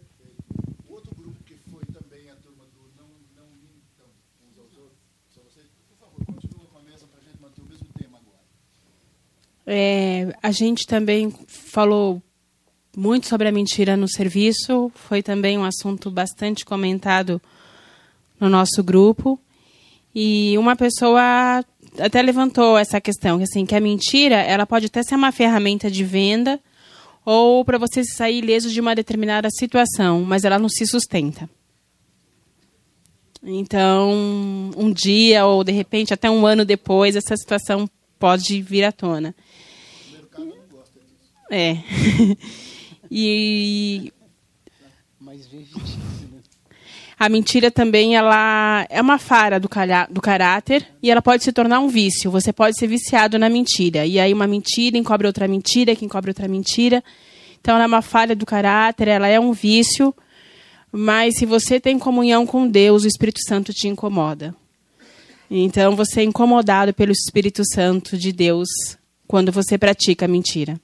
[SPEAKER 1] Outro grupo que foi também a turma do não, não mintam uns aos outros, só vocês, por favor, continua com a mesa para a gente manter o mesmo tema agora.
[SPEAKER 4] É, a gente também falou muito sobre a mentira no serviço, foi também um assunto bastante comentado no nosso grupo, e uma pessoa até levantou essa questão, que, assim, que a mentira ela pode até ser uma ferramenta de venda ou para você sair ileso de uma determinada situação, mas ela não se sustenta. Então, um dia ou, de repente, até um ano depois, essa situação pode vir à tona.
[SPEAKER 1] O mercado não gosta disso.
[SPEAKER 4] É. E
[SPEAKER 5] mais vezes, né?
[SPEAKER 4] A mentira também ela é uma falha do, calha, do caráter e ela pode se tornar um vício. Você pode ser viciado na mentira. E aí uma mentira encobre outra mentira, que encobre outra mentira. Então ela é uma falha do caráter, ela é um vício. Mas se você tem comunhão com Deus, o Espírito Santo te incomoda. Então você é incomodado pelo Espírito Santo de Deus quando você pratica a mentira.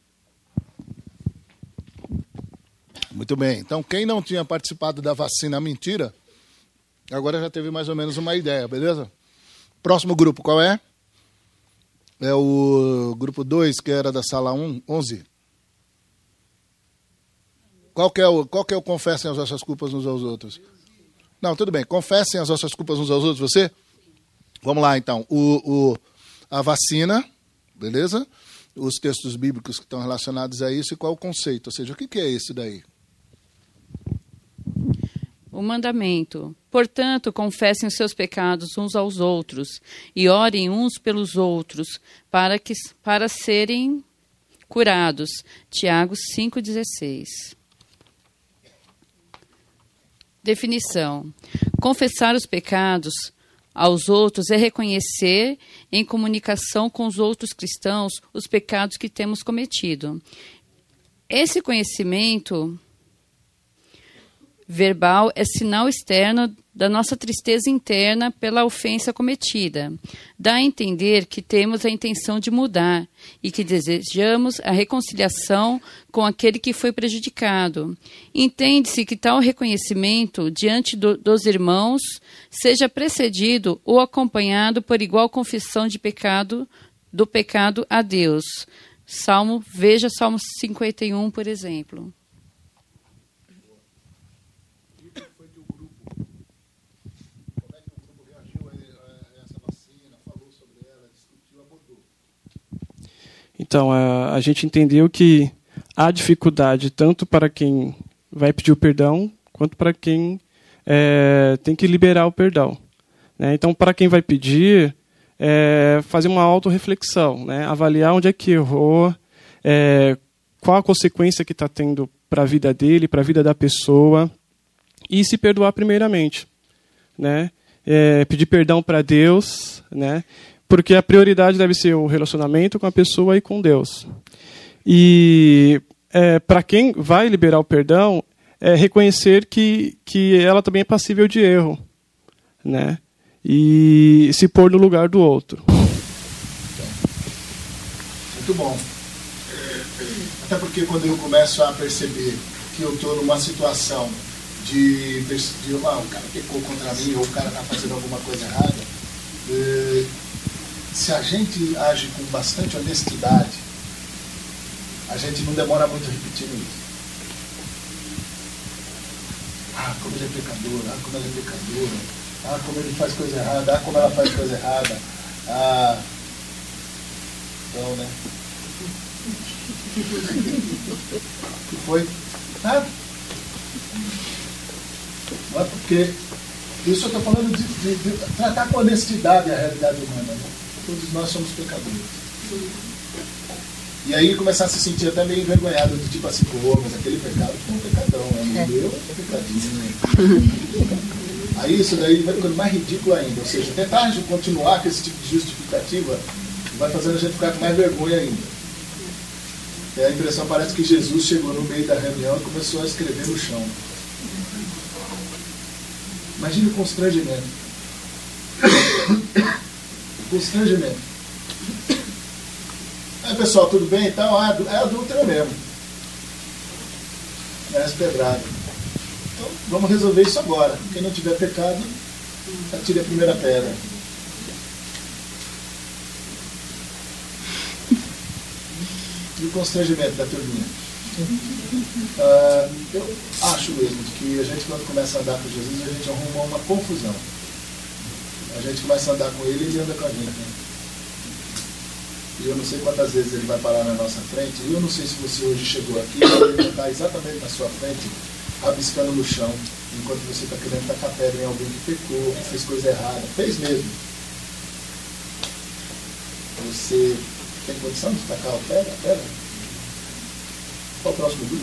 [SPEAKER 1] Muito bem. Então, quem não tinha participado da vacina mentira, agora já teve mais ou menos uma ideia, beleza? Próximo grupo, qual é? É o grupo dois, que era da sala um, onze. Qual que é o, qual que é o confessem as vossas culpas uns aos outros? Não, tudo bem. Confessem as vossas culpas uns aos outros, você? Vamos lá, então. O, o, a vacina, beleza? Os textos bíblicos que estão relacionados a isso e qual o conceito? Ou seja, o que, que é isso daí?
[SPEAKER 6] O mandamento. Portanto, confessem os seus pecados uns aos outros e orem uns pelos outros para, que, para serem curados. Tiago cinco, dezesseis. Definição. Confessar os pecados aos outros é reconhecer, em comunicação com os outros cristãos, os pecados que temos cometido. Esse conhecimento verbal é sinal externo da nossa tristeza interna pela ofensa cometida. Dá a entender que temos a intenção de mudar e que desejamos a reconciliação com aquele que foi prejudicado. Entende-se que tal reconhecimento diante do, dos irmãos seja precedido ou acompanhado por igual confissão de pecado, do pecado a Deus. Salmo, veja Salmo cinquenta e um, por exemplo.
[SPEAKER 5] Então, a, a gente entendeu que há dificuldade tanto para quem vai pedir o perdão, quanto para quem é, tem que liberar o perdão. Né? Então, para quem vai pedir, é, fazer uma autorreflexão, né? Avaliar onde é que errou, é, qual a consequência que está tendo para a vida dele, para a vida da pessoa, e se perdoar primeiramente. Né? É, pedir perdão para Deus, né? Porque a prioridade deve ser o relacionamento com a pessoa e com Deus. E é, para quem vai liberar o perdão, é reconhecer que, que ela também é passível de erro, né? E se pôr no lugar do outro.
[SPEAKER 1] Muito bom. Até porque quando eu começo a perceber que eu estou numa situação de, de ah, o cara pecou contra mim, ou o cara está fazendo alguma coisa errada, eh, se a gente age com bastante honestidade, a gente não demora muito repetindo isso. Ah, como ele é pecador, ah, como ela é pecadora, ah, como ele faz coisa errada, ah, como ela faz coisa errada. Ah, então, né? O que foi? Nada. Não é porque... Isso eu estou falando de, de, de tratar com honestidade a realidade humana. Né? Todos nós somos pecadores. E aí começar a se sentir até meio envergonhado, do tipo assim, pô, mas aquele pecado foi um pecadão, né? O meu é pecadinho. Aí isso daí vai ficando mais ridículo ainda. Ou seja, tentar continuar com esse tipo de justificativa vai fazendo a gente ficar com mais vergonha ainda. E a impressão parece que Jesus chegou no meio da reunião e começou a escrever no chão. Imagine o constrangimento. O constrangimento. Aí, pessoal, tudo bem? Então, ah, é adúltera mesmo. Merece pedrada. Então, vamos resolver isso agora. Quem não tiver pecado, atire a primeira pedra. E o constrangimento da turminha. Uh, eu acho mesmo que a gente, quando começa a andar com Jesus, a gente arruma uma confusão. A gente começa a andar com ele e ele anda com a gente. Né? E eu não sei quantas vezes ele vai parar na nossa frente. E eu não sei se você hoje chegou aqui e ele está exatamente na sua frente, rabiscando no chão, enquanto você está querendo tacar pedra em alguém que pecou, que fez coisa errada. Fez mesmo. Você tem condição de tacar a pedra? A pedra? Qual o próximo grupo?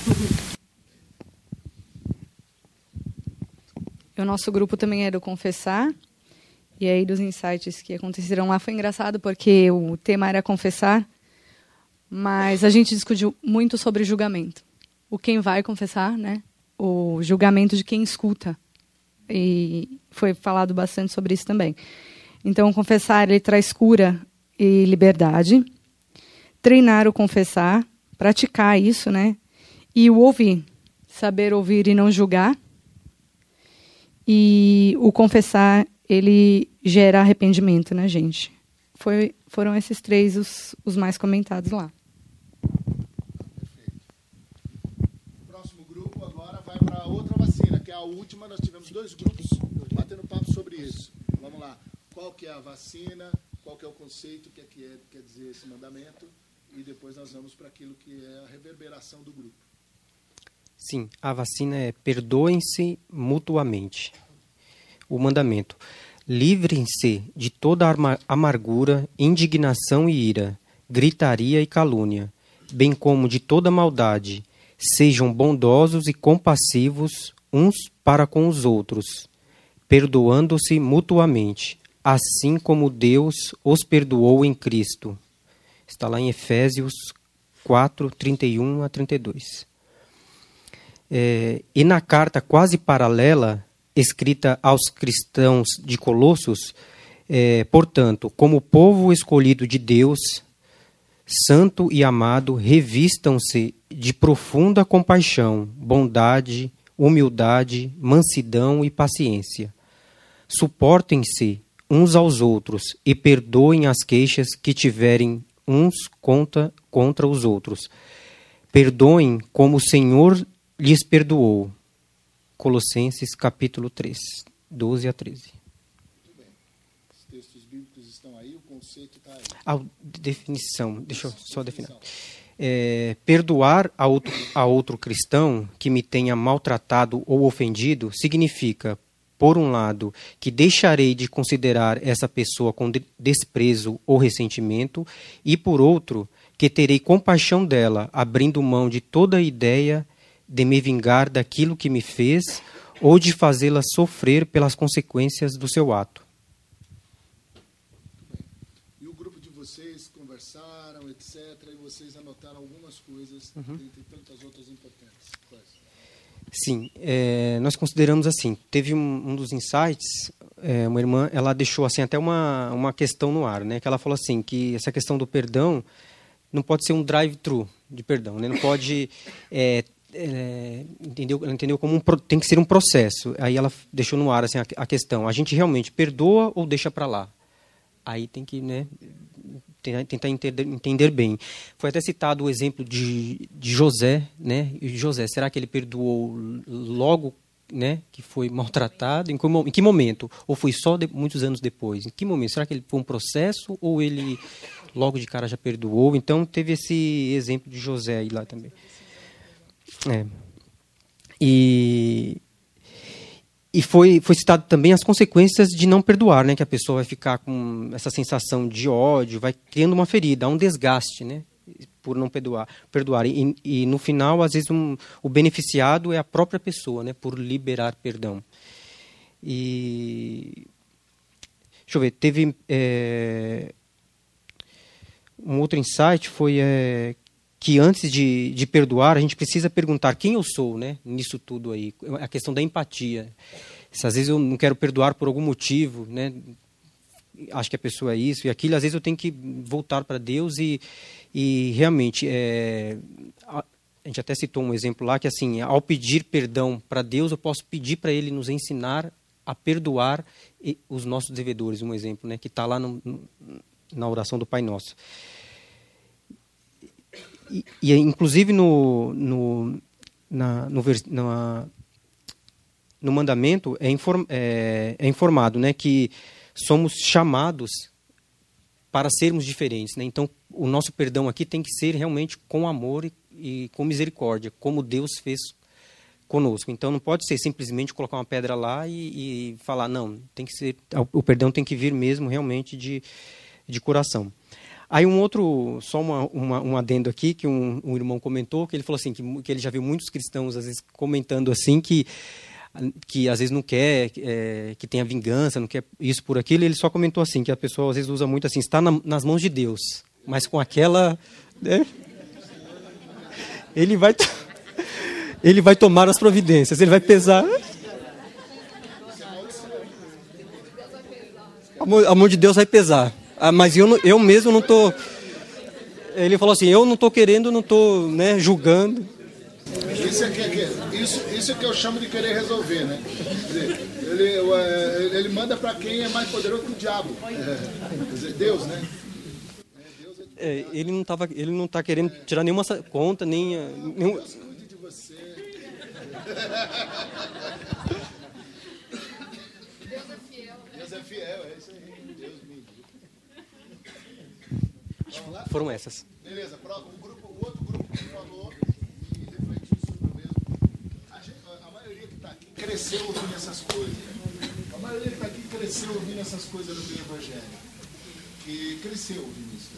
[SPEAKER 7] O nosso grupo também é do Confessar. E aí, dos insights que aconteceram lá, foi engraçado, porque o tema era confessar, mas a gente discutiu muito sobre julgamento. O quem vai confessar, né? O julgamento de quem escuta. E foi falado bastante sobre isso também. Então, o confessar, ele traz cura e liberdade. Treinar o confessar, praticar isso, né? E o ouvir, saber ouvir e não julgar. E o confessar, ele gera arrependimento, né, gente? Foi, foram esses três os, os mais comentados lá.
[SPEAKER 1] Perfeito. O próximo grupo agora vai para outra vacina, que é a última. Nós tivemos dois grupos batendo papo sobre isso. Vamos lá. Qual que é a vacina? Qual que é o conceito? O que é que é, quer dizer esse mandamento? E depois nós vamos para aquilo que é a reverberação do grupo.
[SPEAKER 8] Sim, a vacina é perdoem-se mutuamente. O mandamento: livrem-se de toda amargura, indignação e ira, gritaria e calúnia, bem como de toda maldade. Sejam bondosos e compassivos uns para com os outros, perdoando-se mutuamente, assim como Deus os perdoou em Cristo. Está lá em Efésios quatro, trinta e um a trinta e dois. É, e na carta quase paralela, escrita aos cristãos de Colossos, é, portanto, como povo escolhido de Deus, santo e amado, revistam-se de profunda compaixão, bondade, humildade, mansidão e paciência. Suportem-se uns aos outros e perdoem as queixas que tiverem uns contra, contra os outros. Perdoem como o Senhor lhes perdoou. Colossenses capítulo três, doze a treze.
[SPEAKER 1] Muito bem. Os textos bíblicos estão aí, o conceito está aí.
[SPEAKER 8] A definição, deixa eu só definir. É, perdoar a outro, a outro cristão que me tenha maltratado ou ofendido significa por um lado, que deixarei de considerar essa pessoa com desprezo ou ressentimento, e, por outro, que terei compaixão dela, abrindo mão de toda a ideia de me vingar daquilo que me fez ou de fazê-la sofrer pelas consequências do seu ato.
[SPEAKER 1] E o grupo de vocês conversaram, etcétera, e vocês anotaram algumas coisas,
[SPEAKER 8] Uhum.
[SPEAKER 1] dentre tantas outras importantes. Quais?
[SPEAKER 8] Sim, é, nós consideramos assim, teve um, um dos insights, é, uma irmã, ela deixou assim até uma, uma questão no ar, né, que ela falou assim, que essa questão do perdão não pode ser um drive-thru de perdão, né, não pode... É, É, entendeu, entendeu como um, tem que ser um processo. Aí ela deixou no ar assim, a, a questão: a gente realmente perdoa ou deixa para lá? Aí tem que, né, tentar, tentar entender, entender bem. Foi até citado o exemplo de, de José, né? E José, será que ele perdoou logo, né, que foi maltratado? Em que, em que momento? Ou foi só de, muitos anos depois? Em que momento? Será que ele foi um processo ou ele logo de cara já perdoou? Então teve esse exemplo de José aí lá também. É. E, e foi, foi citado também as consequências de não perdoar, né? Que a pessoa vai ficar com essa sensação de ódio, vai criando uma ferida, há um desgaste, né? Por não perdoar. perdoar. E, e no final, às vezes, um, o beneficiado é a própria pessoa, né? Por liberar perdão. E deixa eu ver, teve é, um outro insight, foi é, que antes de, de perdoar, a gente precisa perguntar quem eu sou, né, nisso tudo aí. A questão da empatia. Se às vezes eu não quero perdoar por algum motivo, né, acho que a pessoa é isso e aquilo, às vezes eu tenho que voltar para Deus e, e realmente, é, a, a gente até citou um exemplo lá, que assim, ao pedir perdão para Deus, eu posso pedir para Ele nos ensinar a perdoar os nossos devedores, um exemplo, né, que está lá no, no, na oração do Pai Nosso. E, e inclusive no, no, na, no, na, no mandamento é, inform, é, é informado, né, que somos chamados para sermos diferentes, né? Então o nosso perdão aqui tem que ser realmente com amor e, e com misericórdia, como Deus fez conosco. Então não pode ser simplesmente colocar uma pedra lá e, e falar, não, tem que ser, o perdão tem que vir mesmo realmente de, de coração. Aí um outro, só uma, uma, um adendo aqui, que um, um irmão comentou, que ele falou assim, que, que ele já viu muitos cristãos, às vezes, comentando assim, que, que às vezes não quer é, que tenha vingança, não quer isso por aquilo, e ele só comentou assim, que a pessoa às vezes usa muito assim, está na, nas mãos de Deus, mas com aquela... Né, ele, vai, ele vai tomar as providências, ele vai pesar... A mão, a mão de Deus vai pesar. Ah, mas eu, eu mesmo não estou... Ele falou assim, eu não estou querendo, não estou, né, julgando.
[SPEAKER 1] Isso é, que, isso, isso é que eu chamo de querer resolver, né? Quer dizer, ele, ele manda para quem é mais poderoso que o diabo. É, quer dizer, Deus, né?
[SPEAKER 8] É, ele não estava, ele não está querendo tirar nenhuma conta, nem... nenhum...
[SPEAKER 1] Deus cuide de você. Deus é fiel, né? Deus é fiel, é isso aí. Deus me Vamos lá?
[SPEAKER 8] Foram essas.
[SPEAKER 1] Beleza, próximo, o, grupo, o outro grupo que falou e refletiu sobre o mesmo. A, gente, a maioria que está aqui cresceu ouvindo essas coisas. A maioria que está aqui cresceu ouvindo essas coisas no meio evangélico. Que cresceu ouvindo isso.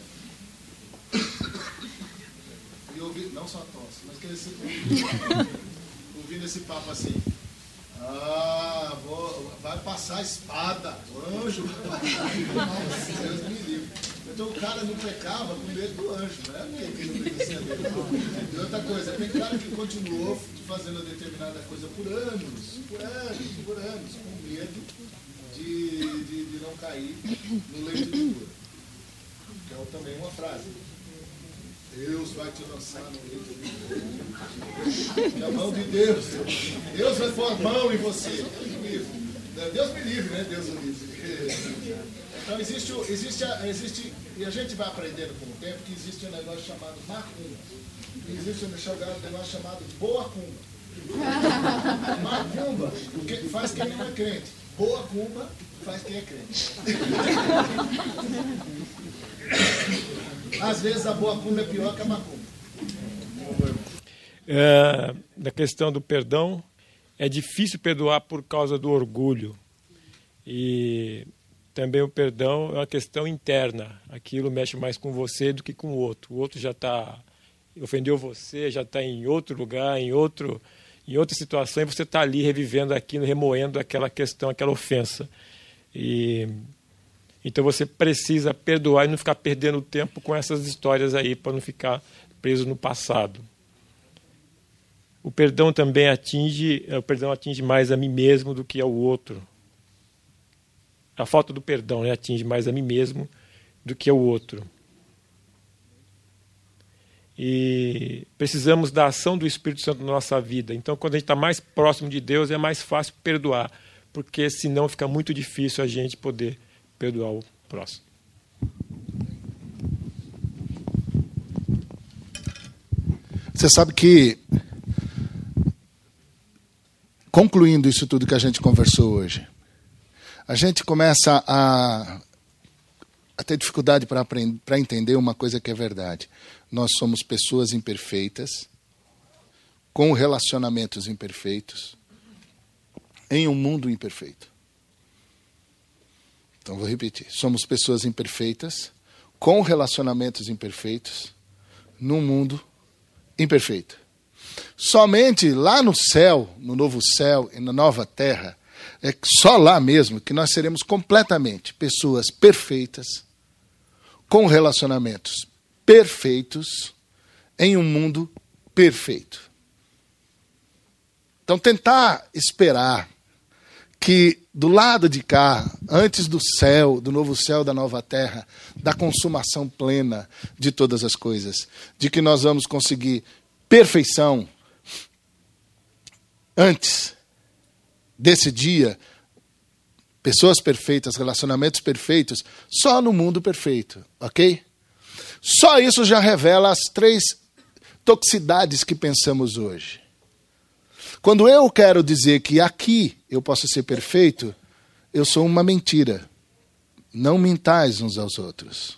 [SPEAKER 1] E ouvi, não só a tosse, mas cresceu ouvindo, ouvindo esse papo assim. Ah, vou, vai passar a espada, anjo. Deus me livre. Então o cara não pecava com medo do anjo, não é porque ele não obedecia a Deus. E outra coisa, tem cara que continuou fazendo determinada coisa por anos, por anos, por anos, com medo de, de, de não cair no leito de cura. Que é também uma frase. Deus vai te lançar no leito de cura. Que a mão de Deus, Deus vai pôr a mão em você. Deus me livre, né? Deus me livre. Então existe, existe, existe, e a gente vai aprendendo com o tempo que existe um negócio chamado macumba. E existe um negócio chamado boa cumba. Macumba faz quem não é crente. Boa cumba faz quem é crente. Às vezes a boa cumba é pior que a macumba.
[SPEAKER 9] É, da questão do perdão, É difícil perdoar por causa do orgulho. E também o perdão é uma questão interna. Aquilo mexe mais com você do que com o outro. O outro já está... ofendeu você, já está em outro lugar, em, outro, em outra situação, e você está ali revivendo aquilo, remoendo aquela questão, aquela ofensa. E, então você precisa perdoar e não ficar perdendo tempo com essas histórias aí, para não ficar preso no passado. O perdão também atinge, o perdão atinge mais a mim mesmo do que ao outro. A falta do perdão, né, atinge mais a mim mesmo do que ao outro. E precisamos da ação do Espírito Santo na nossa vida. Então, quando a gente está mais próximo de Deus, é mais fácil perdoar, porque senão fica muito difícil a gente poder perdoar o próximo.
[SPEAKER 1] Você sabe que, concluindo isso tudo que a gente conversou hoje, a gente começa a, a ter dificuldade para para entender uma coisa que é verdade. Nós somos pessoas imperfeitas, com relacionamentos imperfeitos, em um mundo imperfeito. Então, vou repetir. Somos pessoas imperfeitas, com relacionamentos imperfeitos, num mundo imperfeito. Somente lá no céu, no novo céu e na nova terra, é só lá mesmo que nós seremos completamente pessoas perfeitas, com relacionamentos perfeitos, em um mundo perfeito. Então, tentar esperar que do lado de cá, antes do céu, do novo céu, da nova terra, da consumação plena de todas as coisas, de que nós vamos conseguir perfeição antes desse dia, pessoas perfeitas, relacionamentos perfeitos, só no mundo perfeito, ok? Só isso já revela as três toxicidades que pensamos hoje. Quando eu quero dizer que aqui eu posso ser perfeito, eu sou uma mentira. Não mintais uns aos outros.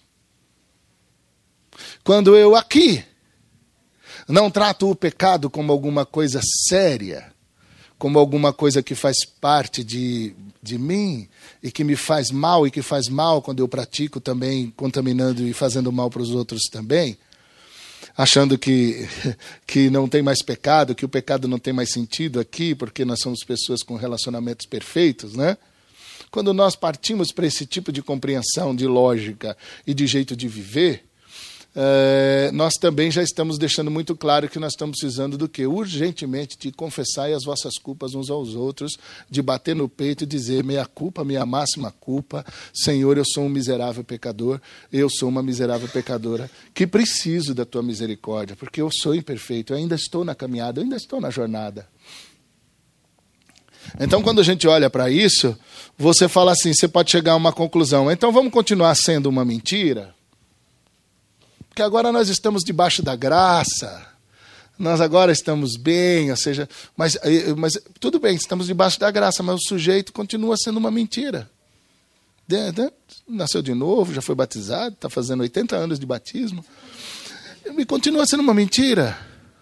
[SPEAKER 1] Quando eu aqui não trato o pecado como alguma coisa séria, como alguma coisa que faz parte de, de mim e que me faz mal e que faz mal quando eu pratico também, contaminando e fazendo mal para os outros também, achando que, que não tem mais pecado, que o pecado não tem mais sentido aqui, porque nós somos pessoas com relacionamentos perfeitos, né? Quando nós partimos para esse tipo de compreensão, de lógica e de jeito de viver, é, nós também já estamos deixando muito claro que nós estamos precisando do quê? Urgentemente de confessar as vossas culpas uns aos outros, de bater no peito e dizer, minha culpa, minha máxima culpa, Senhor, eu sou um miserável pecador, eu sou uma miserável pecadora, que preciso da tua misericórdia, porque eu sou imperfeito, eu ainda estou na caminhada, eu ainda estou na jornada. Então, quando a gente olha para isso, você fala assim, você pode chegar a uma conclusão, então vamos continuar sendo uma mentira? Porque agora nós estamos debaixo da graça, nós agora estamos bem, ou seja, mas, mas tudo bem, estamos debaixo da graça, mas o sujeito continua sendo uma mentira. De, de, nasceu de novo, já foi batizado, está fazendo oitenta anos de batismo, e continua sendo uma mentira.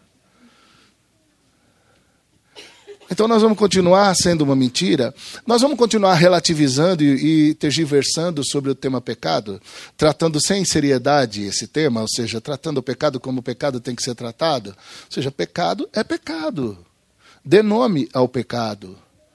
[SPEAKER 1] Então nós vamos continuar sendo uma mentira? Nós vamos continuar relativizando e, e tergiversando sobre o tema pecado, tratando sem seriedade esse tema, ou seja, tratando o pecado como o pecado tem que ser tratado? Ou seja, pecado é pecado. Dê nome ao pecado.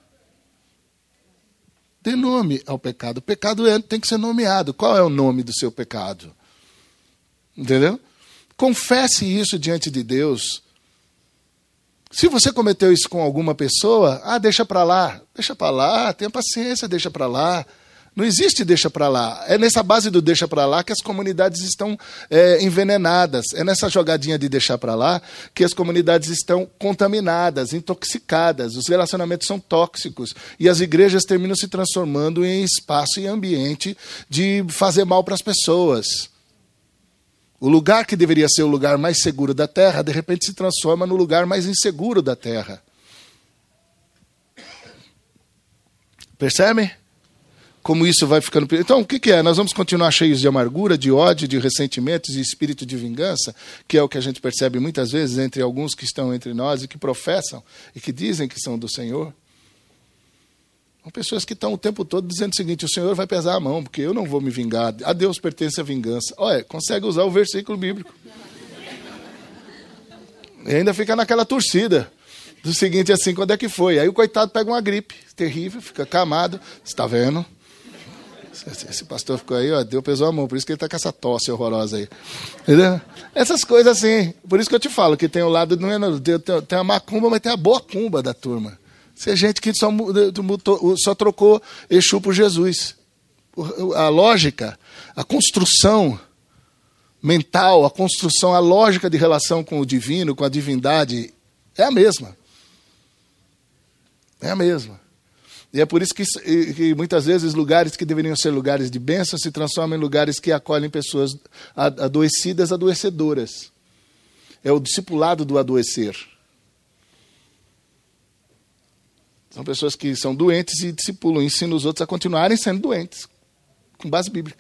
[SPEAKER 1] Dê nome ao pecado. O pecado é, tem que ser nomeado. Qual é o nome do seu pecado? Entendeu? Confesse isso diante de Deus. Se você cometeu isso com alguma pessoa, ah, deixa para lá, deixa para lá, tenha paciência, deixa para lá. Não existe deixa para lá. É nessa base do deixa para lá que as comunidades estão é, envenenadas. É nessa jogadinha de deixar para lá que as comunidades estão contaminadas, intoxicadas. Os relacionamentos são tóxicos. E as igrejas terminam se transformando em espaço e ambiente de fazer mal para as pessoas. O lugar que deveria ser o lugar mais seguro da terra, de repente se transforma no lugar mais inseguro da terra. Percebe? como isso vai ficando... Então, o que, que é? Nós vamos continuar cheios de amargura, de ódio, de ressentimentos, de espírito de vingança, que é o que a gente percebe muitas vezes entre alguns que estão entre nós e que professam e que dizem que são do Senhor. São pessoas que estão o tempo todo dizendo o seguinte: o Senhor vai pesar a mão, porque eu não vou me vingar. A Deus pertence a vingança. Olha, consegue usar o versículo bíblico. E ainda fica naquela torcida. Do seguinte, assim, quando é que foi? Aí o coitado pega uma gripe terrível, fica camado. Você está vendo? Esse pastor ficou aí, ó, Deus pesou a mão, por isso que ele está com essa tosse horrorosa aí. Entendeu? Essas coisas assim. Por isso que eu te falo que tem o lado, não é, tem a macumba, mas tem a boa cumba da turma. Isso é gente que só, só trocou Exu por Jesus. A lógica, a construção mental, a construção, a lógica de relação com o divino, com a divindade, é a mesma. É a mesma. E é por isso que, que muitas vezes lugares que deveriam ser lugares de bênção se transformam em lugares que acolhem pessoas adoecidas, adoecedoras. É o discipulado do adoecer. São pessoas que são doentes e discipulam, ensinam os outros a continuarem sendo doentes, com base bíblica.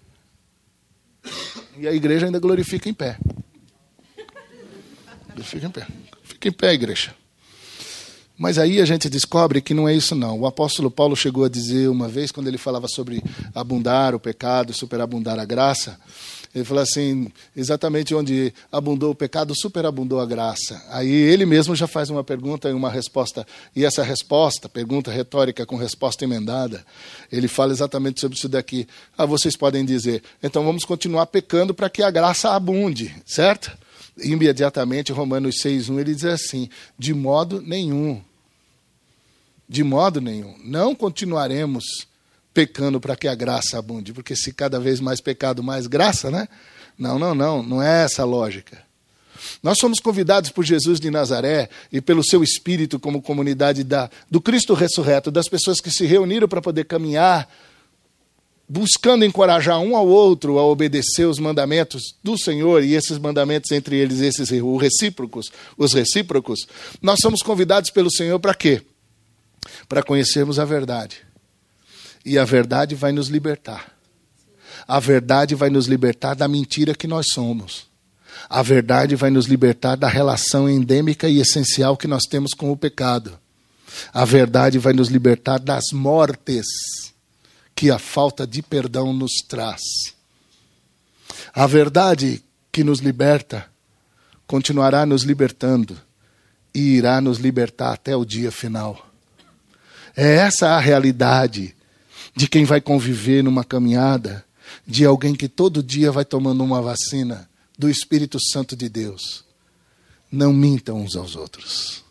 [SPEAKER 1] E a igreja ainda glorifica em pé. Glorifica em pé. Fica em pé, igreja. Mas aí a gente descobre que não é isso não. O apóstolo Paulo chegou a dizer uma vez, quando ele falava sobre abundar o pecado, superabundar a graça, ele falou assim, exatamente onde abundou o pecado, superabundou a graça. Aí ele mesmo já faz uma pergunta e uma resposta. E essa resposta, pergunta retórica com resposta emendada, ele fala exatamente sobre isso daqui. Ah, vocês podem dizer, então vamos continuar pecando para que a graça abunde, certo? Imediatamente, Romanos seis, um, ele diz assim, de modo nenhum, de modo nenhum, não continuaremos pecando para que a graça abunde, porque se cada vez mais pecado, mais graça, né? Não, não, não, não é essa a lógica. Nós somos convidados por Jesus de Nazaré e pelo seu Espírito como comunidade da, do Cristo ressurreto, das pessoas que se reuniram para poder caminhar, buscando encorajar um ao outro a obedecer os mandamentos do Senhor, e esses mandamentos, entre eles, esses os recíprocos, os recíprocos, nós somos convidados pelo Senhor para quê? Para conhecermos a verdade. E a verdade vai nos libertar. A verdade vai nos libertar da mentira que nós somos. A verdade vai nos libertar da relação endêmica e essencial que nós temos com o pecado. A verdade vai nos libertar das mortes que a falta de perdão nos traz. A verdade que nos liberta continuará nos libertando e irá nos libertar até o dia final. É essa a realidade de quem vai conviver numa caminhada, de alguém que todo dia vai tomando uma vacina do Espírito Santo de Deus. Não mintam uns aos outros.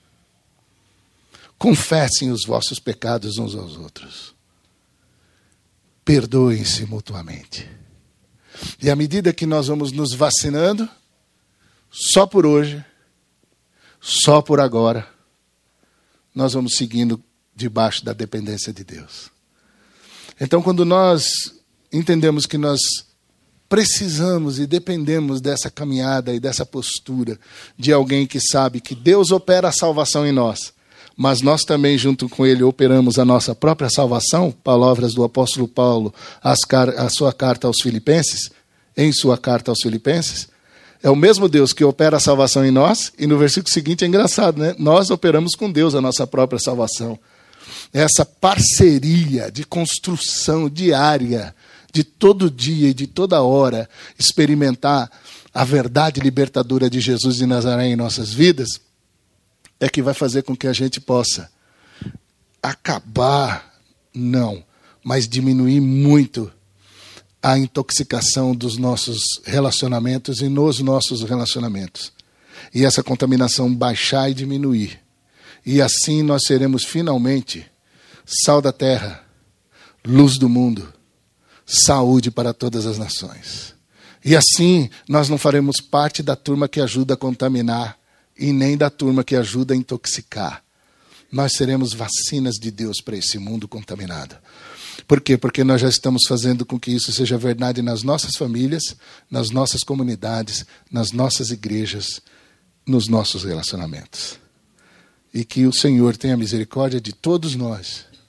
[SPEAKER 1] Confessem os vossos pecados uns aos outros. Perdoem-se mutuamente. E à medida que nós vamos nos vacinando, só por hoje, só por agora, nós vamos seguindo debaixo da dependência de Deus. Então, quando nós entendemos que nós precisamos e dependemos dessa caminhada e dessa postura de alguém que sabe que Deus opera a salvação em nós, mas nós também, junto com Ele, operamos a nossa própria salvação, palavras do apóstolo Paulo, as car- a sua carta aos Filipenses, em sua carta aos Filipenses, é o mesmo Deus que opera a salvação em nós, e no versículo seguinte é engraçado, né? Nós operamos com Deus a nossa própria salvação. Essa parceria de construção diária, de todo dia e de toda hora, experimentar a verdade libertadora de Jesus de Nazaré em nossas vidas, é que vai fazer com que a gente possa acabar, não, mas diminuir muito a intoxicação dos nossos relacionamentos e nos nossos relacionamentos. E essa contaminação baixar e diminuir. E assim nós seremos finalmente sal da terra, luz do mundo, saúde para todas as nações. E assim nós não faremos parte da turma que ajuda a contaminar e nem da turma que ajuda a intoxicar. Nós seremos vacinas de Deus para esse mundo contaminado. Por quê? Porque nós já estamos fazendo com que isso seja verdade nas nossas famílias, nas nossas comunidades, nas nossas igrejas, nos nossos relacionamentos. E que o Senhor tenha misericórdia de todos nós,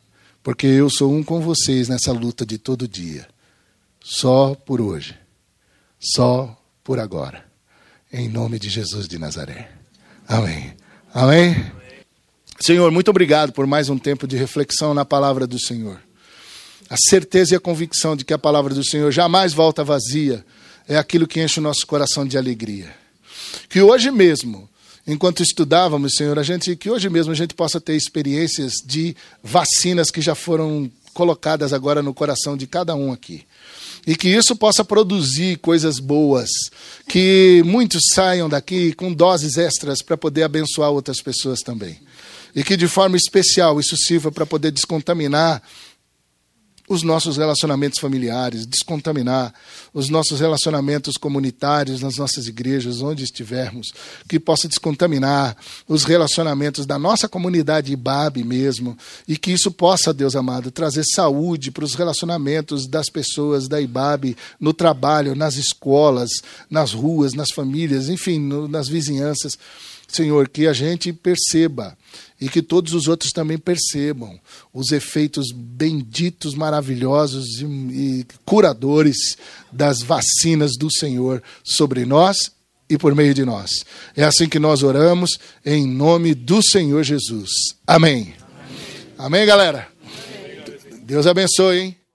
[SPEAKER 1] porque eu sou um com vocês nessa luta de todo dia. Só por hoje. Só por agora. Em nome de Jesus de Nazaré. Amém. Amém? Senhor, muito obrigado por mais um tempo de reflexão na palavra do Senhor. A certeza e a convicção de que a palavra do Senhor jamais volta vazia é aquilo que enche o nosso coração de alegria. Que hoje mesmo, enquanto estudávamos, Senhor, a gente, que hoje mesmo a gente possa ter experiências de vacinas que já foram colocadas agora no coração de cada um aqui. E que isso possa produzir coisas boas, que muitos saiam daqui com doses extras para poder abençoar outras pessoas também. E que de forma especial isso sirva para poder descontaminar os nossos relacionamentos familiares, descontaminar os nossos relacionamentos comunitários nas nossas igrejas, onde estivermos, que possa descontaminar os relacionamentos da nossa comunidade I B A B mesmo, e que isso possa, Deus amado, trazer saúde para os relacionamentos das pessoas da I B A B no trabalho, nas escolas, nas ruas, nas famílias, enfim, no, nas vizinhanças. Senhor, que a gente perceba e que todos os outros também percebam os efeitos benditos, maravilhosos e, e curadores das vacinas do Senhor sobre nós e por meio de nós. É assim que nós oramos, em nome do Senhor Jesus. Amém. Amém, Amém galera? Amém. Deus abençoe, hein?